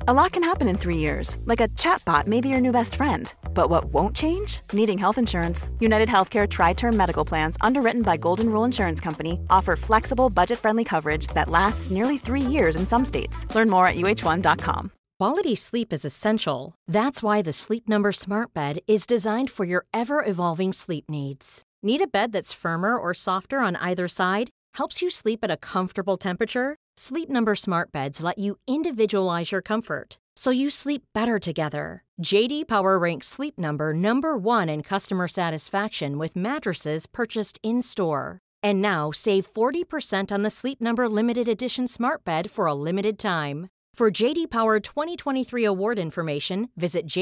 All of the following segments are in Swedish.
A lot can happen in 3 years, like a chatbot may be your new best friend. But what won't change? Needing health insurance. United Healthcare Tri-Term Medical Plans, underwritten by Golden Rule Insurance Company, offer flexible, budget-friendly coverage that lasts nearly 3 years in some states. Learn more at uh1.com. Quality sleep is essential. That's why the Sleep Number Smart Bed is designed for your ever-evolving sleep needs. Need a bed that's firmer or softer on either side? Helps you sleep at a comfortable temperature? Sleep Number Smart Beds let you individualize your comfort, so you sleep better together. JD Power ranks Sleep Number #1 in customer satisfaction with mattresses purchased in-store. And now save 40% on the Sleep Number Limited Edition Smart Bed for a limited time. For JD Power 2023 award information, visit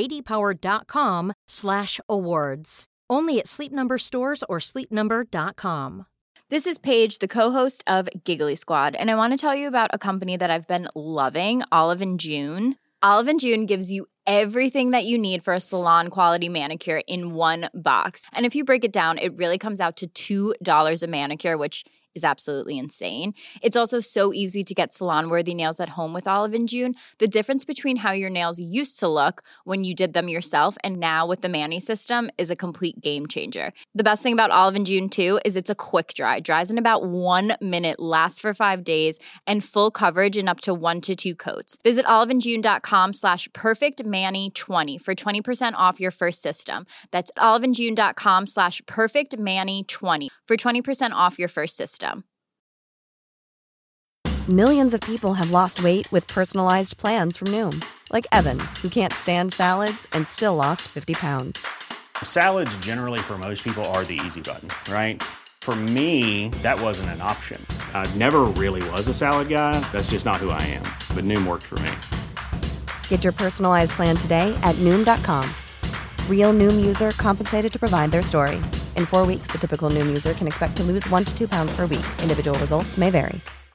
jdpower.com/awards. Only at Sleep Number stores or sleepnumber.com. This is Paige, the co-host of Giggly Squad, and I want to tell you about a company that I've been loving, Olive & June. Olive & June gives you everything that you need for a salon-quality manicure in one box. And if you break it down, it really comes out to $2 a manicure, which is absolutely insane. It's also so easy to get salon-worthy nails at home with Olive & June. The difference between how your nails used to look when you did them yourself and now with the Mani system is a complete game changer. The best thing about Olive & June, too, is it's a quick dry. Dries in about 1 minute, lasts for 5 days, and full coverage in up to 1 to 2 coats. Visit oliveandjune.com/perfectmani20 for 20% off your first system. That's oliveandjune.com/perfectmani20 for 20% off your first system. Millions of people have lost weight with personalized plans from Noom. Like Evan, who can't stand salads and still lost 50 pounds. Salads generally for most people are the easy button, right? For me, that wasn't an option. I never really was a salad guy. That's just not who I am. But Noom worked for me. Get your personalized plan today at Noom.com. Real Noom user compensated to provide their story. In 4 weeks, the typical Noom user can expect to lose 1 to 2 pounds per week. Individual results may vary.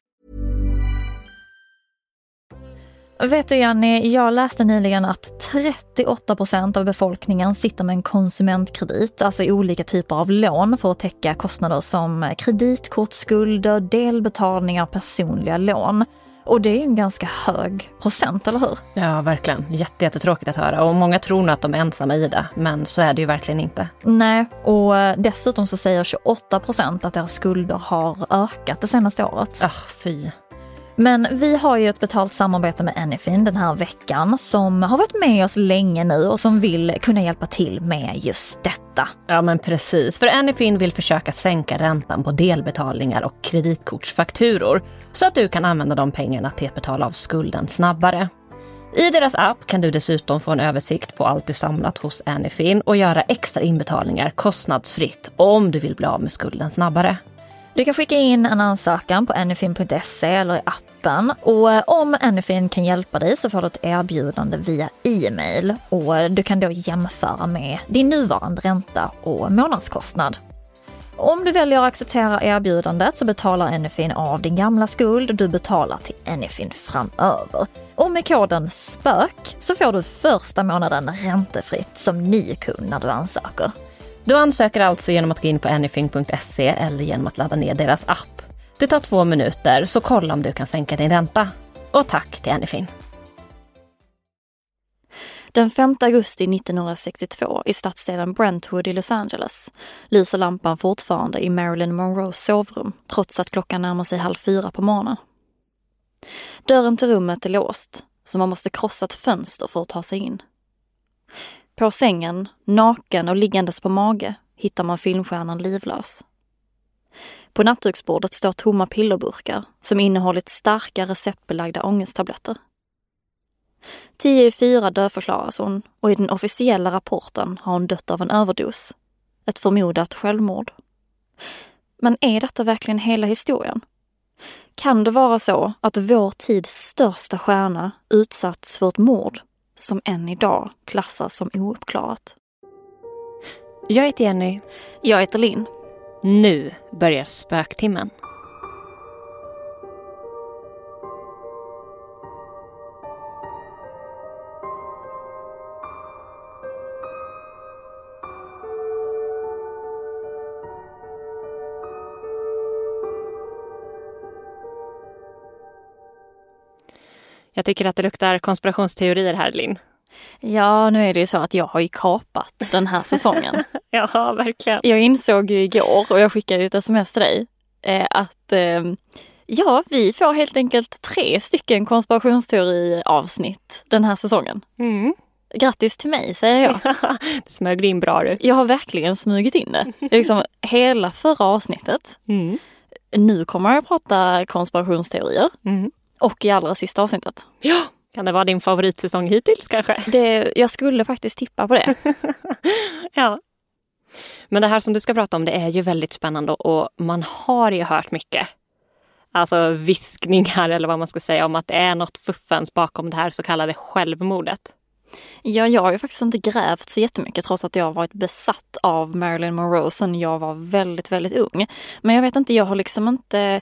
Vet du, Jenny, jag läste nyligen att 38% av befolkningen sitter med en konsumentkredit, alltså olika typer av lån för att täcka kostnader som kreditkortsskulder, delbetalningar, personliga lån. Och det är ju en ganska hög procent, eller hur? Ja, verkligen. Jättetråkigt att höra. Och många tror nog att de är ensamma i det, men så är det ju verkligen inte. Nej, och dessutom så säger 28% att deras skulder har ökat det senaste året. Fy. Men vi har ju ett betalt samarbete med Anyfin den här veckan som har varit med oss länge nu och som vill kunna hjälpa till med just detta. Ja, men precis. För Anyfin vill försöka sänka räntan på delbetalningar och kreditkortsfakturor så att du kan använda de pengarna till att betala av skulden snabbare. I deras app kan du dessutom få en översikt på allt du samlat hos Anyfin och göra extra inbetalningar kostnadsfritt om du vill bli av med skulden snabbare. Du kan skicka in en ansökan på anyfin.se eller i appen, och om Anyfin kan hjälpa dig så får du ett erbjudande via e-mail och du kan då jämföra med din nuvarande ränta och månadskostnad. Om du väljer att acceptera erbjudandet så betalar Anyfin av din gamla skuld och du betalar till Anyfin framöver. Och med koden SPÖK så får du första månaden räntefritt som ny kund när du ansöker. Du ansöker alltså genom att gå in på anyfin.se eller genom att ladda ner deras app. Det tar 2 minuter, så kolla om du kan sänka din ränta. Och tack till Anyfin. Den 5 augusti 1962 i stadsdelen Brentwood i Los Angeles lyser lampan fortfarande i Marilyn Monroes sovrum trots att klockan närmar sig 3:30 på morgonen. Dörren till rummet är låst så man måste krossa ett fönster för att ta sig in. På sängen, naken och liggandes på mage, hittar man filmstjärnan livlös. På nattduksbordet står tomma pillerburkar som innehållit starka receptbelagda ångesttabletter. 10:04 dödförklaras hon och i den officiella rapporten har hon dött av en överdos. Ett förmodat självmord. Men är detta verkligen hela historien? Kan det vara så att vår tids största stjärna utsatts för ett mord som än idag klassas som ouppklarat? Jag heter Jenny. Jag heter Linn. Nu börjar spöktimmen. Jag tycker att det luktar konspirationsteorier här, Linn. Ja, nu är det ju så att jag har ju kapat den här säsongen. Ja, verkligen. Jag insåg ju igår, och jag skickade ut sms till dig, att vi får helt enkelt 3 stycken konspirationsteori-avsnitt den här säsongen. Mm. Grattis till mig, säger jag. Det smög in bra du. Jag har verkligen smugit in det. Liksom hela förra avsnittet. Mm. Nu kommer jag prata konspirationsteorier. Mm. Och i allra sista avsnittet. Ja, kan det vara din favoritsäsong hittills kanske? Jag skulle faktiskt tippa på det. Ja. Men det här som du ska prata om, det är ju väldigt spännande och man har ju hört mycket. Alltså viskningar eller vad man ska säga om att det är något fuffens bakom det här så kallade självmordet. Ja, jag har ju faktiskt inte grävt så jättemycket trots att jag har varit besatt av Marilyn Monroe sedan jag var väldigt, väldigt ung. Men jag vet inte, jag har liksom inte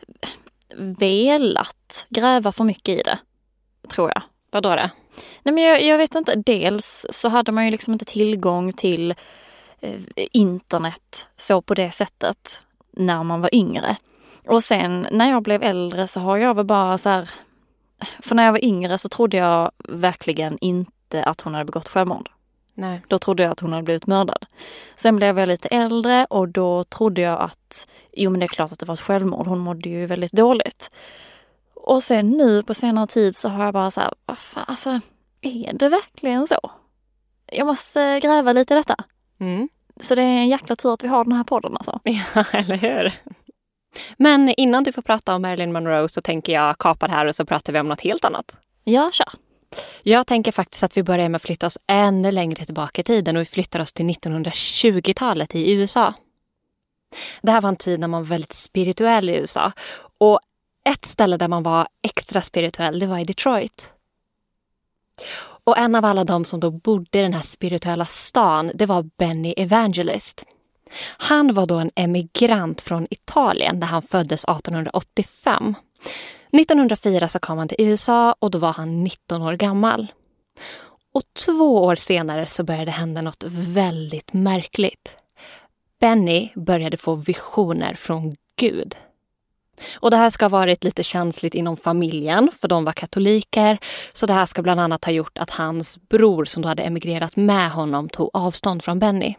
velat gräva för mycket i det, tror jag. Vadå det? Nej, men jag vet inte. Dels så hade man ju liksom inte tillgång till internet så på det sättet när man var yngre. Och sen när jag blev äldre så har jag väl bara så här... För när jag var yngre så trodde jag verkligen inte att hon hade begått självmord. Nej. Då trodde jag att hon hade blivit mördad. Sen blev jag lite äldre och då trodde jag att men det är klart att det var ett självmord. Hon mådde ju väldigt dåligt. Och sen nu på senare tid så har jag bara så här, vad fan, alltså, är det verkligen så? Jag måste gräva lite i detta. Mm. Så det är en jäkla tur att vi har den här podden alltså. Ja, eller hur? Men innan du får prata om Marilyn Monroe så tänker jag kapa det här och så pratar vi om något helt annat. Ja, kör. Jag tänker faktiskt att vi börjar med att flytta oss ännu längre tillbaka i tiden och vi flyttar oss till 1920-talet i USA. Det här var en tid när man var väldigt spirituell i USA och ett ställe där man var extra spirituell, det var i Detroit. Och en av alla de som då bodde i den här spirituella stan, det var Benny Evangelist. Han var då en emigrant från Italien där han föddes 1885. 1904 så kom han till USA och då var han 19 år gammal. Och 2 år senare så började hända något väldigt märkligt. Benny började få visioner från Gud. Och det här ska ha varit lite känsligt inom familjen för de var katoliker. Så det här ska bland annat ha gjort att hans bror som då hade emigrerat med honom tog avstånd från Benny.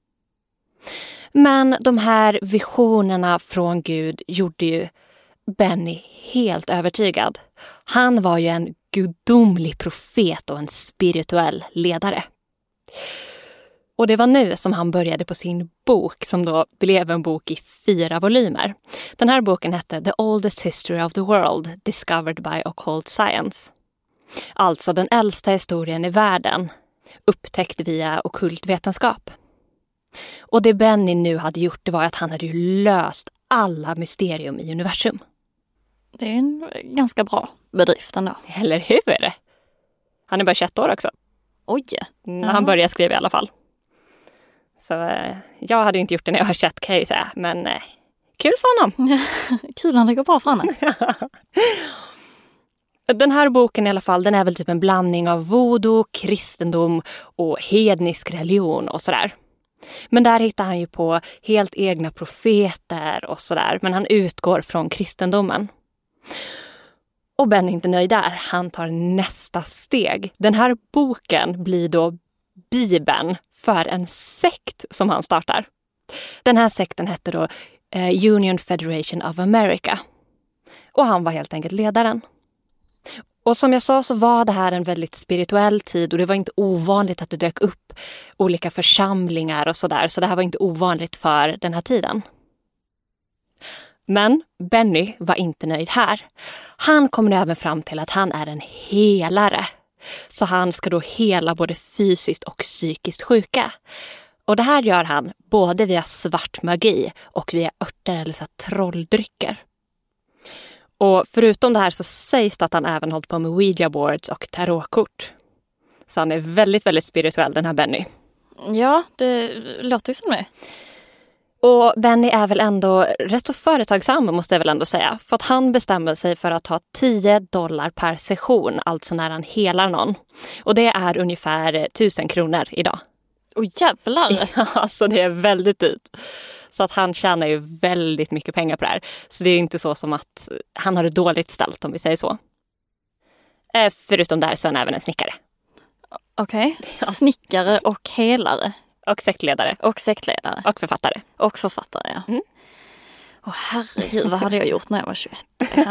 Men de här visionerna från Gud gjorde ju Benny helt övertygad. Han var ju en gudomlig profet och en spirituell ledare. Och det var nu som han började på sin bok som då blev en bok i 4 volymer. Den här boken hette The Oldest History of the World, Discovered by Occult Science. Alltså den äldsta historien i världen, upptäckt via ockult vetenskap. Och det Benny nu hade gjort det var att han hade ju löst alla mysterium i universum. Det är en ganska bra bedrift ändå. Eller hur? Han är bara 21 år också. Oj. När han började skriva i alla fall. Så jag hade inte gjort det när jag var 21 kan jag ju säga. Men kul för honom. Kul när det går bra för honom. Den här boken i alla fall, den är väl typ en blandning av voodoo, kristendom och hednisk religion och sådär. Men där hittar han ju på helt egna profeter och sådär. Men han utgår från kristendomen. Och Ben är inte nöjd där. Han tar nästa steg. Den här boken blir då Bibeln för en sekt som han startar. Den här sekten hette då Union Federation of America. Och han var helt enkelt ledaren. Och som jag sa så var det här en väldigt spirituell tid och det var inte ovanligt att det dök upp olika församlingar och sådär. Så det här var inte ovanligt för den här tiden. Men Benny var inte nöjd här. Han kommer även fram till att han är en helare. Så han ska då hela både fysiskt och psykiskt sjuka. Och det här gör han både via svart magi och via örter eller så trolldrycker. Och förutom det här så sägs det att han även hållit på med Ouija boards och tarotkort. Så han är väldigt, väldigt spirituell den här Benny. Ja, det låter ju som det. Och Benny är väl ändå rätt så företagsam måste jag väl ändå säga. För att han bestämmer sig för att ta $10 per session, alltså när han helar någon. Och det är ungefär 1000 kronor idag. Åh jävlar! Ja, alltså det är väldigt dyrt. Så att han tjänar ju väldigt mycket pengar på det här. Så det är inte så som att han har det dåligt ställt om vi säger så. Förutom där så är han även en snickare. Okej. Snickare och helare. Och sektledare. Och sektledare. Och författare. Och författare, ja. Herregud, vad hade jag gjort när jag var 21?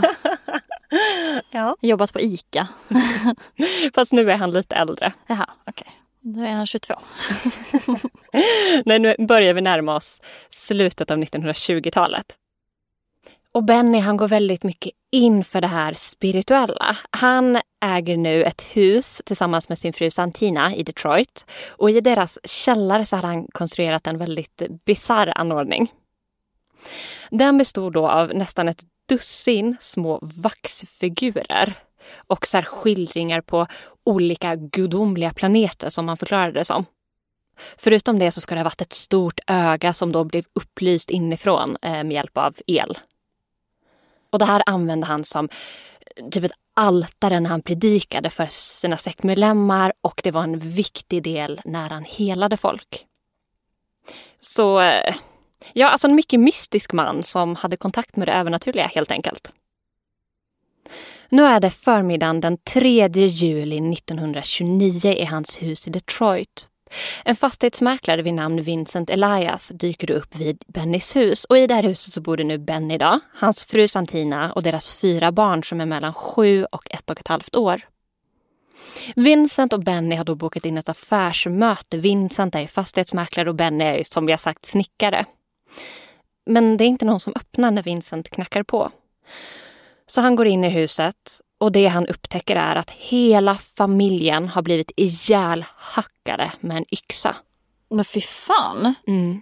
Ja. Jobbat på ICA. Fast nu är han lite äldre. Jaha, okej. Nu är han 22. Nej, nu börjar vi närma oss slutet av 1920-talet. Och Benny, han går väldigt mycket in för det här spirituella. Han äger nu ett hus tillsammans med sin fru Santina i Detroit. Och i deras källare så har han konstruerat en väldigt bizarr anordning. Den bestod då av nästan ett dussin små vaxfigurer. Och så här skildringar på olika gudomliga planeter som man förklarade det som. Förutom det så ska det ha varit ett stort öga som då blev upplyst inifrån med hjälp av el. Och det här använde han som typ ett altare när han predikade för sina sektmedlemmar, och det var en viktig del när han helade folk. Så ja, alltså en mycket mystisk man som hade kontakt med det övernaturliga helt enkelt. Nu är det förmiddagen den 3 juli 1929 i hans hus i Detroit. En fastighetsmäklare vid namn Vincent Elias dyker upp vid Bennys hus, och i det här huset så bor det nu Benny idag, hans fru Santina och deras 4 barn som är mellan 7 och 1,5 år. Vincent och Benny har då bokat in ett affärsmöte. Vincent är fastighetsmäklare och Benny är, som vi har sagt, snickare. Men det är inte någon som öppnar när Vincent knackar på. Så han går in i huset, och det han upptäcker är att hela familjen har blivit ihjälhackade med en yxa. Men fy fan.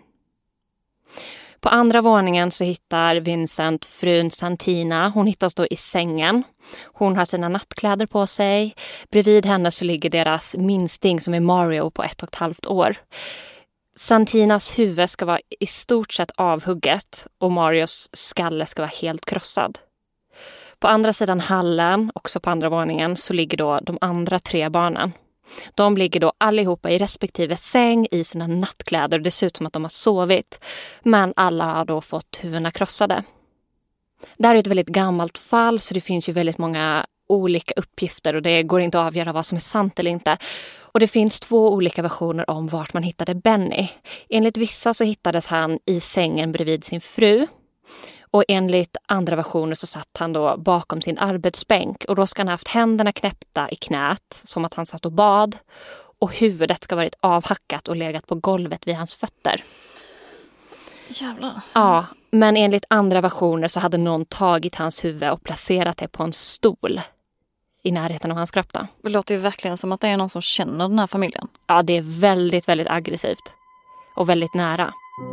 På andra våningen så hittar Vincent frun Santina. Hon hittas då i sängen. Hon har sina nattkläder på sig. Bredvid henne så ligger deras minsting som är Mario på 1,5 år. Santinas huvud ska vara i stort sett avhugget och Marios skalle ska vara helt krossad. På andra sidan hallen, också på andra våningen, så ligger då de andra 3 barnen. De ligger då allihopa i respektive säng i sina nattkläder. Det ser ut som att de har sovit, men alla har då fått huvudena krossade. Det här är ett väldigt gammalt fall, så det finns ju väldigt många olika uppgifter och det går inte att avgöra vad som är sant eller inte. Och det finns 2 olika versioner om vart man hittade Benny. Enligt vissa så hittades han i sängen bredvid sin fru. Och enligt andra versioner så satt han då bakom sin arbetsbänk. Och då ska han ha haft händerna knäppta i knät som att han satt och bad. Och huvudet ska ha varit avhackat och legat på golvet vid hans fötter. Jävlar. Ja, men enligt andra versioner så hade någon tagit hans huvud och placerat det på en stol i närheten av hans kropp då. Det låter ju verkligen som att det är någon som känner den här familjen. Ja, det är väldigt, väldigt aggressivt. Och väldigt nära.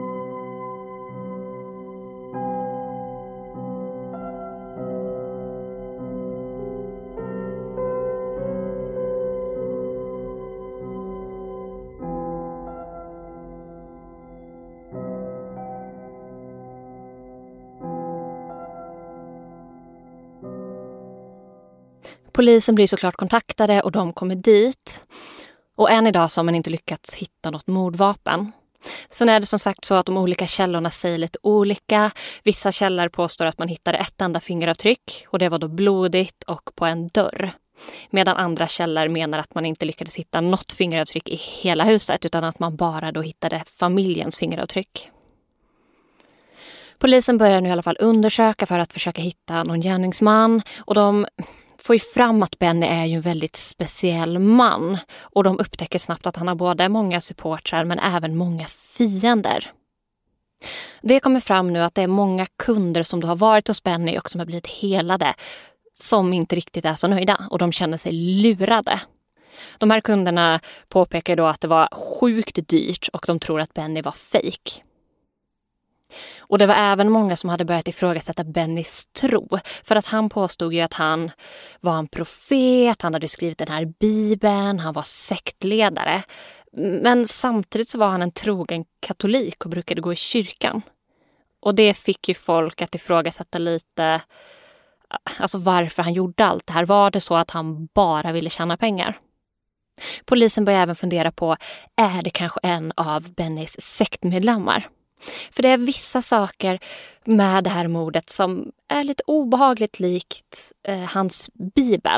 Polisen blir såklart kontaktade och de kommer dit. Och än idag så har man inte lyckats hitta något mordvapen. Sen är det som sagt så att de olika källorna säger lite olika. Vissa källor påstår att man hittade ett enda fingeravtryck och det var då blodigt och på en dörr. Medan andra källor menar att man inte lyckades hitta något fingeravtryck i hela huset utan att man bara då hittade familjens fingeravtryck. Polisen börjar nu i alla fall undersöka för att försöka hitta någon gärningsman och de får ju fram att Benny är ju en väldigt speciell man och de upptäcker snabbt att han har både många supportrar men även många fiender. Det kommer fram nu att det är många kunder som då har varit hos Benny och som har blivit helade som inte riktigt är så nöjda och de känner sig lurade. De här kunderna påpekar då att det var sjukt dyrt och de tror att Benny var fake. Och det var även många som hade börjat ifrågasätta Bennys tro. För att han påstod ju att han var en profet, han hade skrivit den här bibeln, han var sektledare. Men samtidigt så var han en trogen katolik och brukade gå i kyrkan. Och det fick ju folk att ifrågasätta lite, alltså varför han gjorde allt det här. Var det så att han bara ville tjäna pengar? Polisen börjar även fundera på, är det kanske en av Bennys sektmedlemmar? För det är vissa saker med det här mordet som är lite obehagligt likt hans bibel.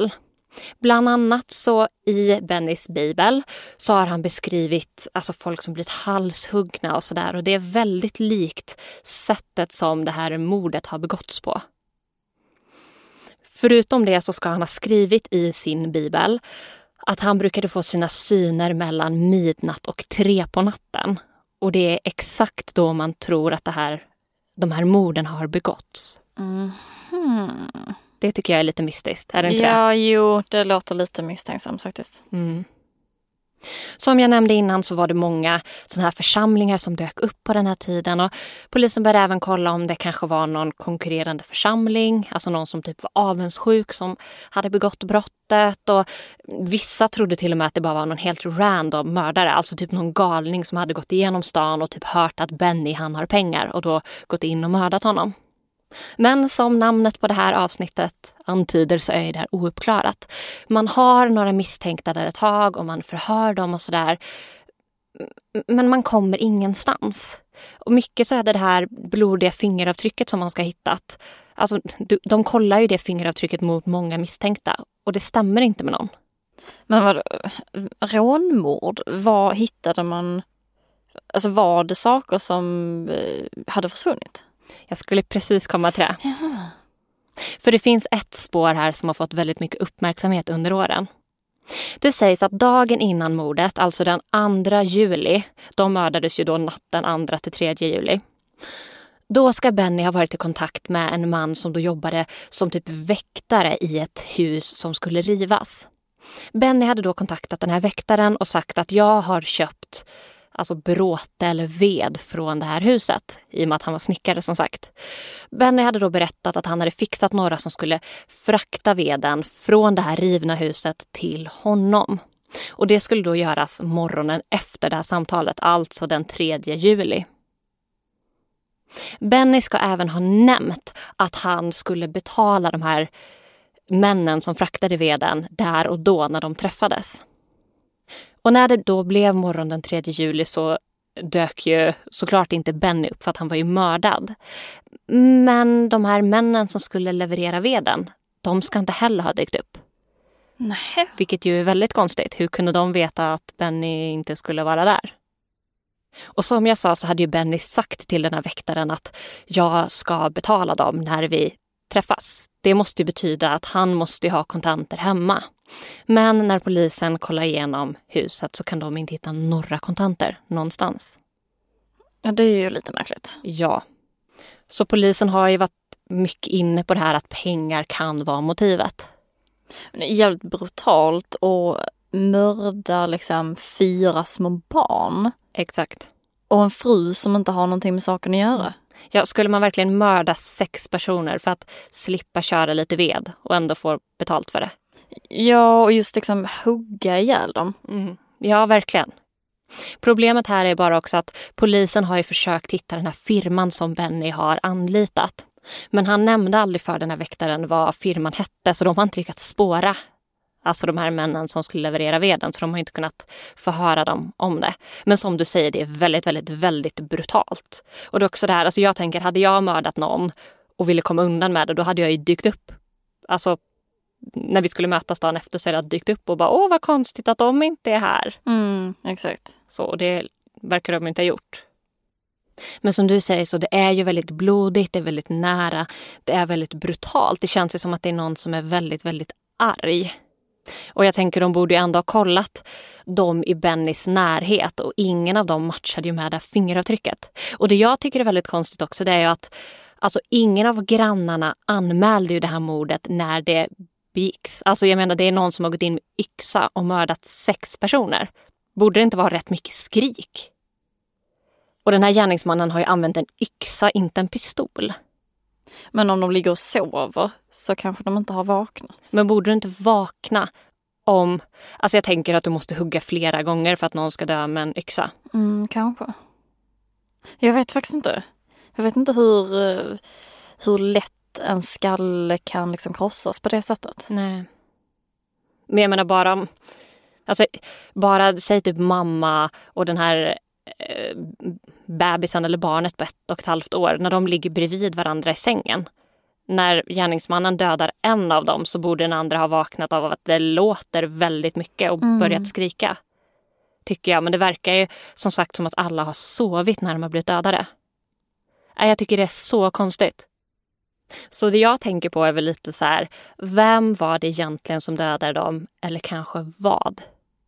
Bland annat så i Bennys bibel så har han beskrivit alltså folk som blivit halshuggna och sådär. Och det är väldigt likt sättet som det här mordet har begåtts på. Förutom det så ska han ha skrivit i sin bibel att han brukade få sina syner mellan midnatt och 3 på natten. Och det är exakt då man tror att de här morden har begåtts. Det tycker jag är lite mystiskt, är det inte det? Ja, jo, det låter lite misstänksamt faktiskt. Som jag nämnde innan så var det många sådana här församlingar som dök upp på den här tiden. Och polisen började även kolla om det kanske var någon konkurrerande församling. Alltså någon som typ var avundsjuk som hade begått brottet. Och vissa trodde till och med att det bara var någon helt random mördare. Alltså typ någon galning som hade gått igenom stan och typ hört att Benny han har pengar. Och då gått in och mördat honom. Men som namnet på det här avsnittet antyder så är det här ouppklarat. Man har några misstänkta där ett tag och man förhör dem och sådär. Men man kommer ingenstans. Och mycket så är det här blodiga fingeravtrycket som man ska ha hittat. Alltså de kollar ju det fingeravtrycket mot många misstänkta och det stämmer inte med någon. Men vad rånmord, vad hittade man? Alltså var det saker som hade försvunnit? Jag skulle precis komma till det. Jaha. För det finns ett spår här som har fått väldigt mycket uppmärksamhet under åren. Det sägs att dagen innan mordet, alltså den 2 juli, de mördades ju då natten 2 till 3 juli. Då ska Benny ha varit i kontakt med en man som då jobbade som typ väktare i ett hus som skulle rivas. Benny hade då kontaktat den här väktaren och sagt att jag har köpt alltså bråte eller ved från det här huset, i och med att han var snickare som sagt. Benny hade då berättat att han hade fixat några som skulle frakta veden från det här rivna huset till honom. Och det skulle då göras morgonen efter det här samtalet, alltså den 3 juli. Benny ska även ha nämnt att han skulle betala de här männen som fraktade veden där och då när de träffades. Och när det då blev morgon den 3 juli så dök ju såklart inte Benny upp för att han var ju mördad. Men de här männen som skulle leverera veden, de ska inte heller ha dykt upp. Nej. Vilket ju är väldigt konstigt. Hur kunde de veta att Benny inte skulle vara där? Och som jag sa så hade ju Benny sagt till den här väktaren att jag ska betala dem när vi träffas. Det måste ju betyda att han måste ha kontanter hemma. Men när polisen kollar igenom huset så kan de inte hitta några kontanter någonstans. Ja, det är ju lite märkligt. Ja. Så polisen har ju varit mycket inne på det här att pengar kan vara motivet. Det är jävligt brutalt att mörda liksom 4 små barn. Exakt. Och en fru som inte har någonting med saken att göra. Ja, skulle man verkligen mörda 6 personer för att slippa köra lite ved och ändå få betalt för det? Ja, och just liksom hugga ihjäl dem. Ja, verkligen. Problemet här är bara också att polisen har ju försökt hitta den här firman som Benny har anlitat. Men han nämnde aldrig för den här väktaren vad firman hette, så de har inte lyckats spåra. Alltså de här männen som skulle leverera veden, så de har inte kunnat förhöra dem om det. Men som du säger, det är väldigt, väldigt, väldigt brutalt. Och det är också det här, alltså jag tänker, hade jag mördat någon och ville komma undan med det, då hade jag ju dykt upp. Alltså när vi skulle mötas dagen efter så hade jag dykt upp och bara, åh vad konstigt att de inte är här. Exakt. Så det verkar de inte ha gjort. Men som du säger så det är ju väldigt blodigt, det är väldigt nära, det är väldigt brutalt. Det känns ju som att det är någon som är väldigt, väldigt arg. Och jag tänker de borde ju ändå ha kollat dem i Bennys närhet och ingen av dem matchade ju med det här fingeravtrycket. Och det jag tycker är väldigt konstigt också det är ju att alltså, ingen av grannarna anmälde ju det här mordet när det begicks. Alltså jag menar det är någon som har gått in med yxa och mördat 6 personer. Borde det inte vara rätt mycket skrik? Och den här gärningsmannen har ju använt en yxa, inte en pistol. Men om de ligger och sover så kanske de inte har vaknat. Men borde du inte vakna om... Alltså jag tänker att du måste hugga flera gånger för att någon ska dö med en yxa. Kanske. Jag vet faktiskt inte. Jag vet inte hur lätt en skalle kan liksom krossas på det sättet. Nej. Men jag menar bara säg typ mamma och den här bebisen eller barnet på 1,5 år, när de ligger bredvid varandra i sängen. när gärningsmannen dödar en av dem så borde den andra ha vaknat av att det låter väldigt mycket och börjat skrika. Tycker jag, men det verkar ju som sagt som att alla har sovit när de har blivit dödade. Jag tycker det är så konstigt. Så det jag tänker på är väl lite så här, vem var det egentligen som dödade dem? Eller kanske vad?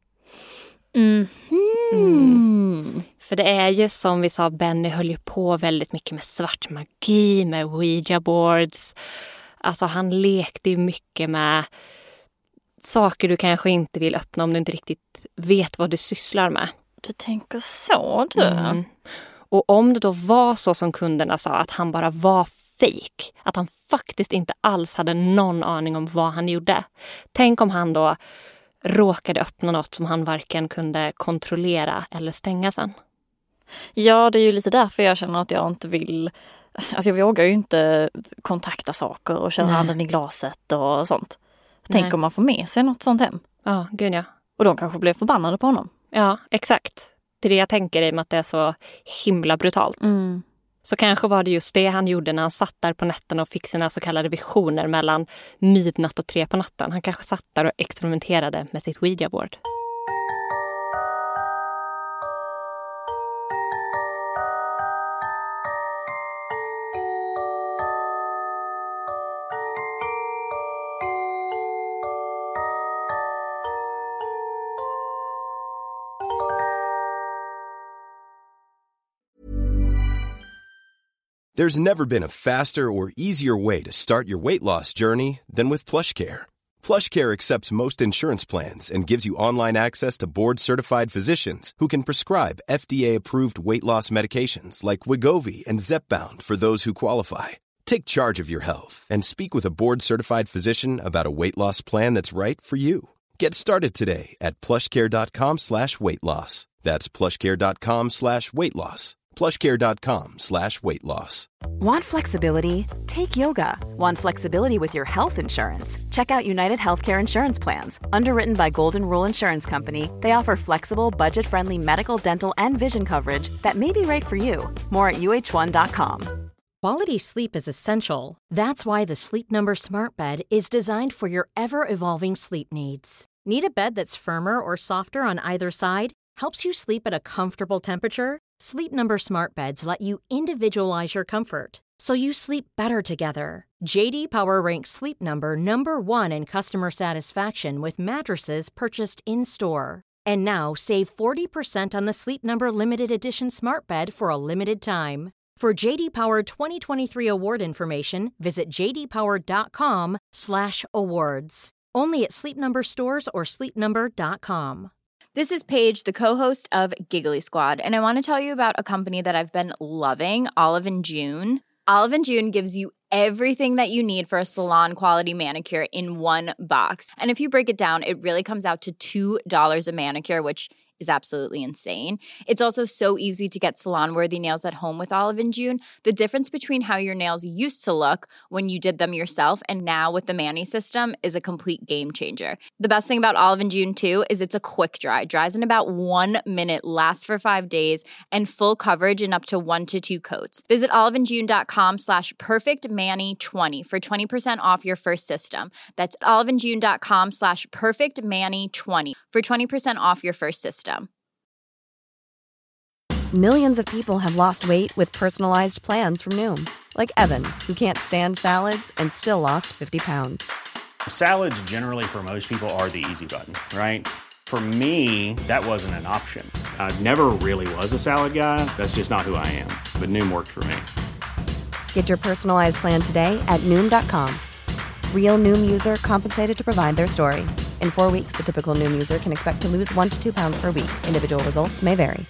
För det är ju som vi sa, Benny höll ju på väldigt mycket med svart magi, med Ouija boards. Alltså han lekte ju mycket med saker du kanske inte vill öppna om du inte riktigt vet vad du sysslar med. Du tänker så, du? Och om det då var så som kunderna sa, att han bara var fake, att han faktiskt inte alls hade någon aning om vad han gjorde. Tänk om han då råkade öppna något som han varken kunde kontrollera eller stänga sen. Ja, det är ju lite därför jag känner att jag inte vill... Alltså jag vågar ju inte kontakta saker och köra handen i glaset och sånt. Tänk om man får med sig något sånt hem. Ja, gud ja. Och de kanske blev förbannade på honom. Ja, exakt. Det är det jag tänker i med att det är så himla brutalt. Så kanske var det just det han gjorde när han satt där på nätterna och fick sina så kallade visioner mellan midnatt och 3 på natten. Han kanske satt där och experimenterade med sitt Ouija board. There's never been a faster or easier way to start your weight loss journey than with PlushCare. PlushCare accepts most insurance plans and gives you online access to board-certified physicians who can prescribe FDA-approved weight loss medications like Wegovy and Zepbound for those who qualify. Take charge of your health and speak with a board-certified physician about a weight loss plan that's right for you. Get started today at plushcare.com/weightloss. That's plushcare.com/weightloss. plushcare.com/weightloss. Want flexibility? Take yoga. Want flexibility with your health insurance? Check out United Healthcare Insurance Plans. Underwritten by Golden Rule Insurance Company, they offer flexible, budget-friendly medical, dental, and vision coverage that may be right for you. More at uh1.com. Quality sleep is essential. That's why the Sleep Number Smart Bed is designed for your ever-evolving sleep needs. Need a bed that's firmer or softer on either side? Helps you sleep at a comfortable temperature? Sleep Number Smart Beds let you individualize your comfort, so you sleep better together. JD Power ranks Sleep Number #1 in customer satisfaction with mattresses purchased in-store. And now, save 40% on the Sleep Number Limited Edition Smart Bed for a limited time. For JD Power 2023 award information, visit jdpower.com/awards. Only at Sleep Number stores or sleepnumber.com. This is Paige, the co-host of Giggly Squad, and I want to tell you about a company that I've been loving, Olive & June. Olive & June gives you everything that you need for a salon-quality manicure in one box. And if you break it down, it really comes out to $2 a manicure, which is absolutely insane. It's also so easy to get salon-worthy nails at home with Olive & June. The difference between how your nails used to look when you did them yourself and now with the Mani system is a complete game changer. The best thing about Olive & June, too, is it's a quick dry. Dries in about 1 minute, lasts for 5 days, and full coverage in up to 1 to 2 coats. Visit oliveandjune.com/perfectmani20 for 20% off your first system. That's oliveandjune.com/perfectmani20 for 20% off your first system. Millions of people have lost weight with personalized plans from Noom. Like Evan, who can't stand salads and still lost 50 pounds. Salads generally for most people are the easy button, right? For me, that wasn't an option. I never really was a salad guy. That's just not who I am. But Noom worked for me. Get your personalized plan today at Noom.com. Real Noom user compensated to provide their story. In 4 weeks, the typical Noom user can expect to lose 1 to 2 pounds per week. Individual results may vary.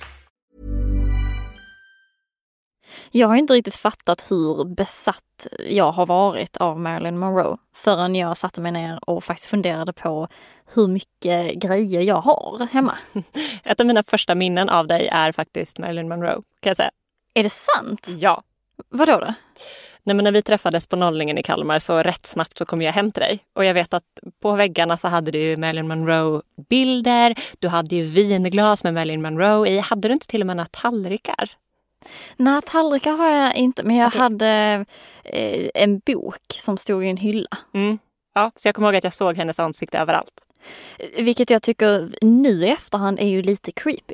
Jag har inte riktigt fattat hur besatt jag har varit av Marilyn Monroe förrän jag satte mig ner och faktiskt funderade på hur mycket grejer jag har hemma. Ett av mina första minnen av dig är faktiskt Marilyn Monroe, kan jag säga. Är det sant? Ja. Vadå då? Nej, men när vi träffades på Nollningen i Kalmar så rätt snabbt så kom jag hem till dig. Och jag vet att på väggarna så hade du Marilyn Monroe-bilder. Du hade ju vinglas med Marilyn Monroe i. Hade du inte till och med några tallrikar? Nej, tallrikar har jag inte, men jag hade en bok som stod i en hylla. Ja, så jag kommer ihåg att jag såg hennes ansikte överallt. Vilket jag tycker nu i efterhand är ju lite creepy.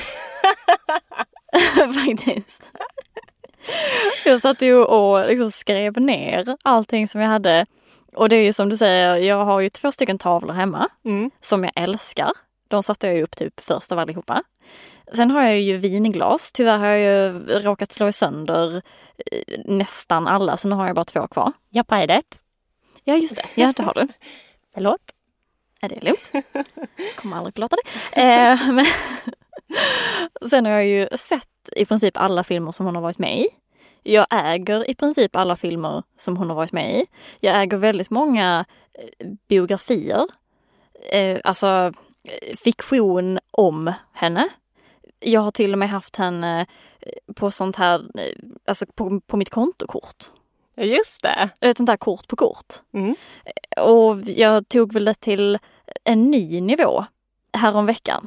Faktiskt. Jag satt ju och liksom skrev ner allting som jag hade. Och det är ju som du säger, jag har ju 2 stycken tavlor hemma som jag älskar. De satte jag ju upp typ först av allihopa. Sen har jag ju vinglas. Tyvärr har jag ju råkat slå sönder nästan alla, så nu har jag bara 2 kvar. Jag är det. Ja, just det. Ja, det har du. Förlåt? Är det lugnt? Kommer aldrig förlåta det. Men sen har jag ju sett i princip alla filmer som hon har varit med i. Jag äger i princip alla filmer som hon har varit med i. Jag äger väldigt många biografier. Alltså fiktion om henne. Jag har till och med haft henne på sånt här, alltså på mitt kontokort. Just det. Ett sånt här kort på kort. Och jag tog väl det till en ny nivå häromveckan.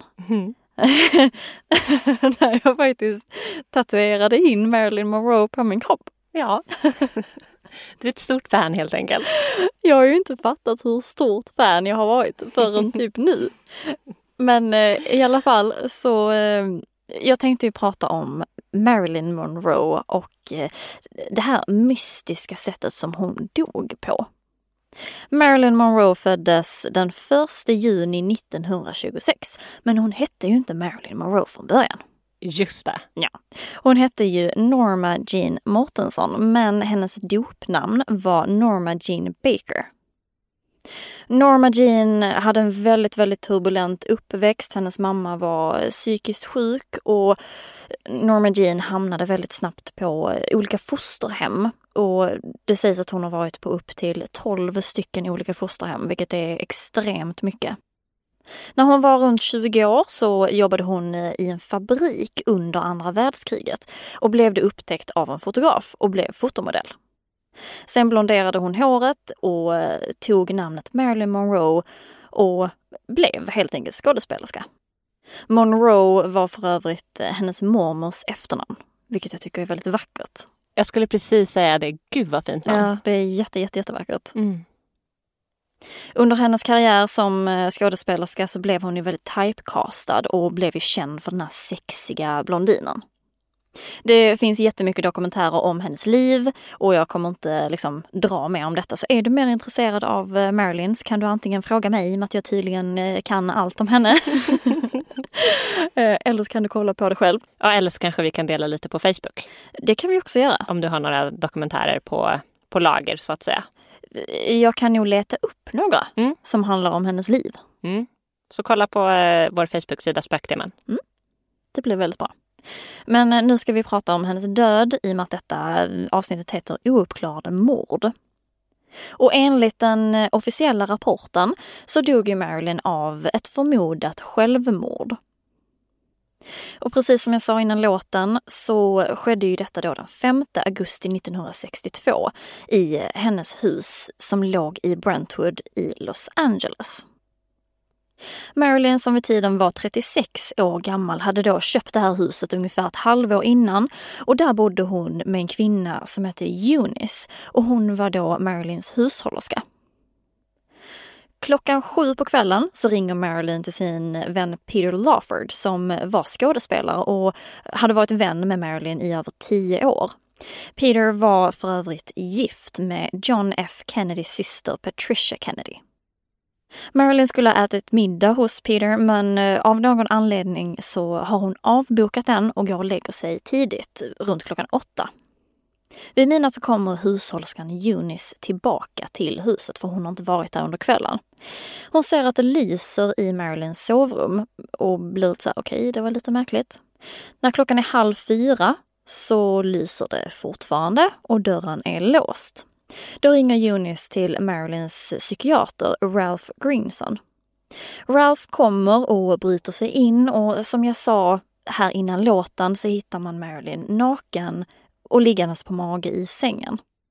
När jag faktiskt tatuerade in Marilyn Monroe på min kropp. Ja. Du är ett stort fan helt enkelt. Jag har ju inte fattat hur stort fan jag har varit förrän typ nu. Men i alla fall så jag tänkte ju prata om Marilyn Monroe och det här mystiska sättet som hon dog på. Marilyn Monroe föddes den 1 juni 1926, men hon hette ju inte Marilyn Monroe från början. Just det. Ja. Hon hette ju Norma Jean Mortenson, men hennes dopnamn var Norma Jean Baker. Norma Jean hade en väldigt, väldigt turbulent uppväxt. Hennes mamma var psykiskt sjuk och Norma Jean hamnade väldigt snabbt på olika fosterhem. Och det sägs att hon har varit på upp till 12 stycken olika fosterhem, vilket är extremt mycket. När hon var runt 20 år så jobbade hon i en fabrik under andra världskriget och blev det upptäckt av en fotograf och blev fotomodell. Sen blonderade hon håret och tog namnet Marilyn Monroe och blev helt enkelt skådespelerska. Monroe var för övrigt hennes mormors efternamn, vilket jag tycker är väldigt vackert. Jag skulle precis säga det. Gud vad fint namn. Ja, det är jättevackert. Under hennes karriär som skådespelerska så blev hon ju väldigt typecastad och blev ju känd för den här sexiga blondinen. Det finns jättemycket dokumentärer om hennes liv och jag kommer inte dra mer om detta. Så är du mer intresserad av Marilyn så kan du antingen fråga mig, i och med att jag tydligen kan allt om henne. Eller så kan du kolla på det själv. Ja, eller så kanske vi kan dela lite på Facebook. Det kan vi också göra. Om du har några dokumentärer på lager så att säga. Jag kan nog leta upp några som handlar om hennes liv. Så kolla på vår Facebook-sida Spöktimmen. Det blir väldigt bra. Men nu ska vi prata om hennes död i och med att detta avsnittet heter Ouppklarade mord. Och enligt den officiella rapporten så dog ju Marilyn av ett förmodat självmord. Och precis som jag sa innan låten så skedde ju detta då den 5 augusti 1962 i hennes hus som låg i Brentwood i Los Angeles. Marilyn, som vid tiden var 36 år gammal, hade då köpt det här huset ungefär ett halvår innan och där bodde hon med en kvinna som hette Eunice och hon var då Marilyns hushållerska. Klockan 7 på kvällen så ringer Marilyn till sin vän Peter Lawford som var skådespelare och hade varit vän med Marilyn i över 10 år. Peter var för övrigt gift med John F. Kennedys syster Patricia Kennedy. Marilyn skulle ha ätit middag hos Peter, men av någon anledning så har hon avbokat den och går och lägger sig tidigt, runt klockan 8. Vid midnatt så kommer hushållerskan Eunice tillbaka till huset för hon har inte varit där under kvällen. Hon ser att det lyser i Marilyns sovrum och blir så här, okej, det var lite märkligt. När klockan är 3:30 så lyser det fortfarande och dörren är låst. Då ringer Eunice till Marilyns psykiater Ralph Greenson. Ralph kommer och bryter sig in och som jag sa här innan låten så hittar man Marilyn naken och liggandes på mage i sängen.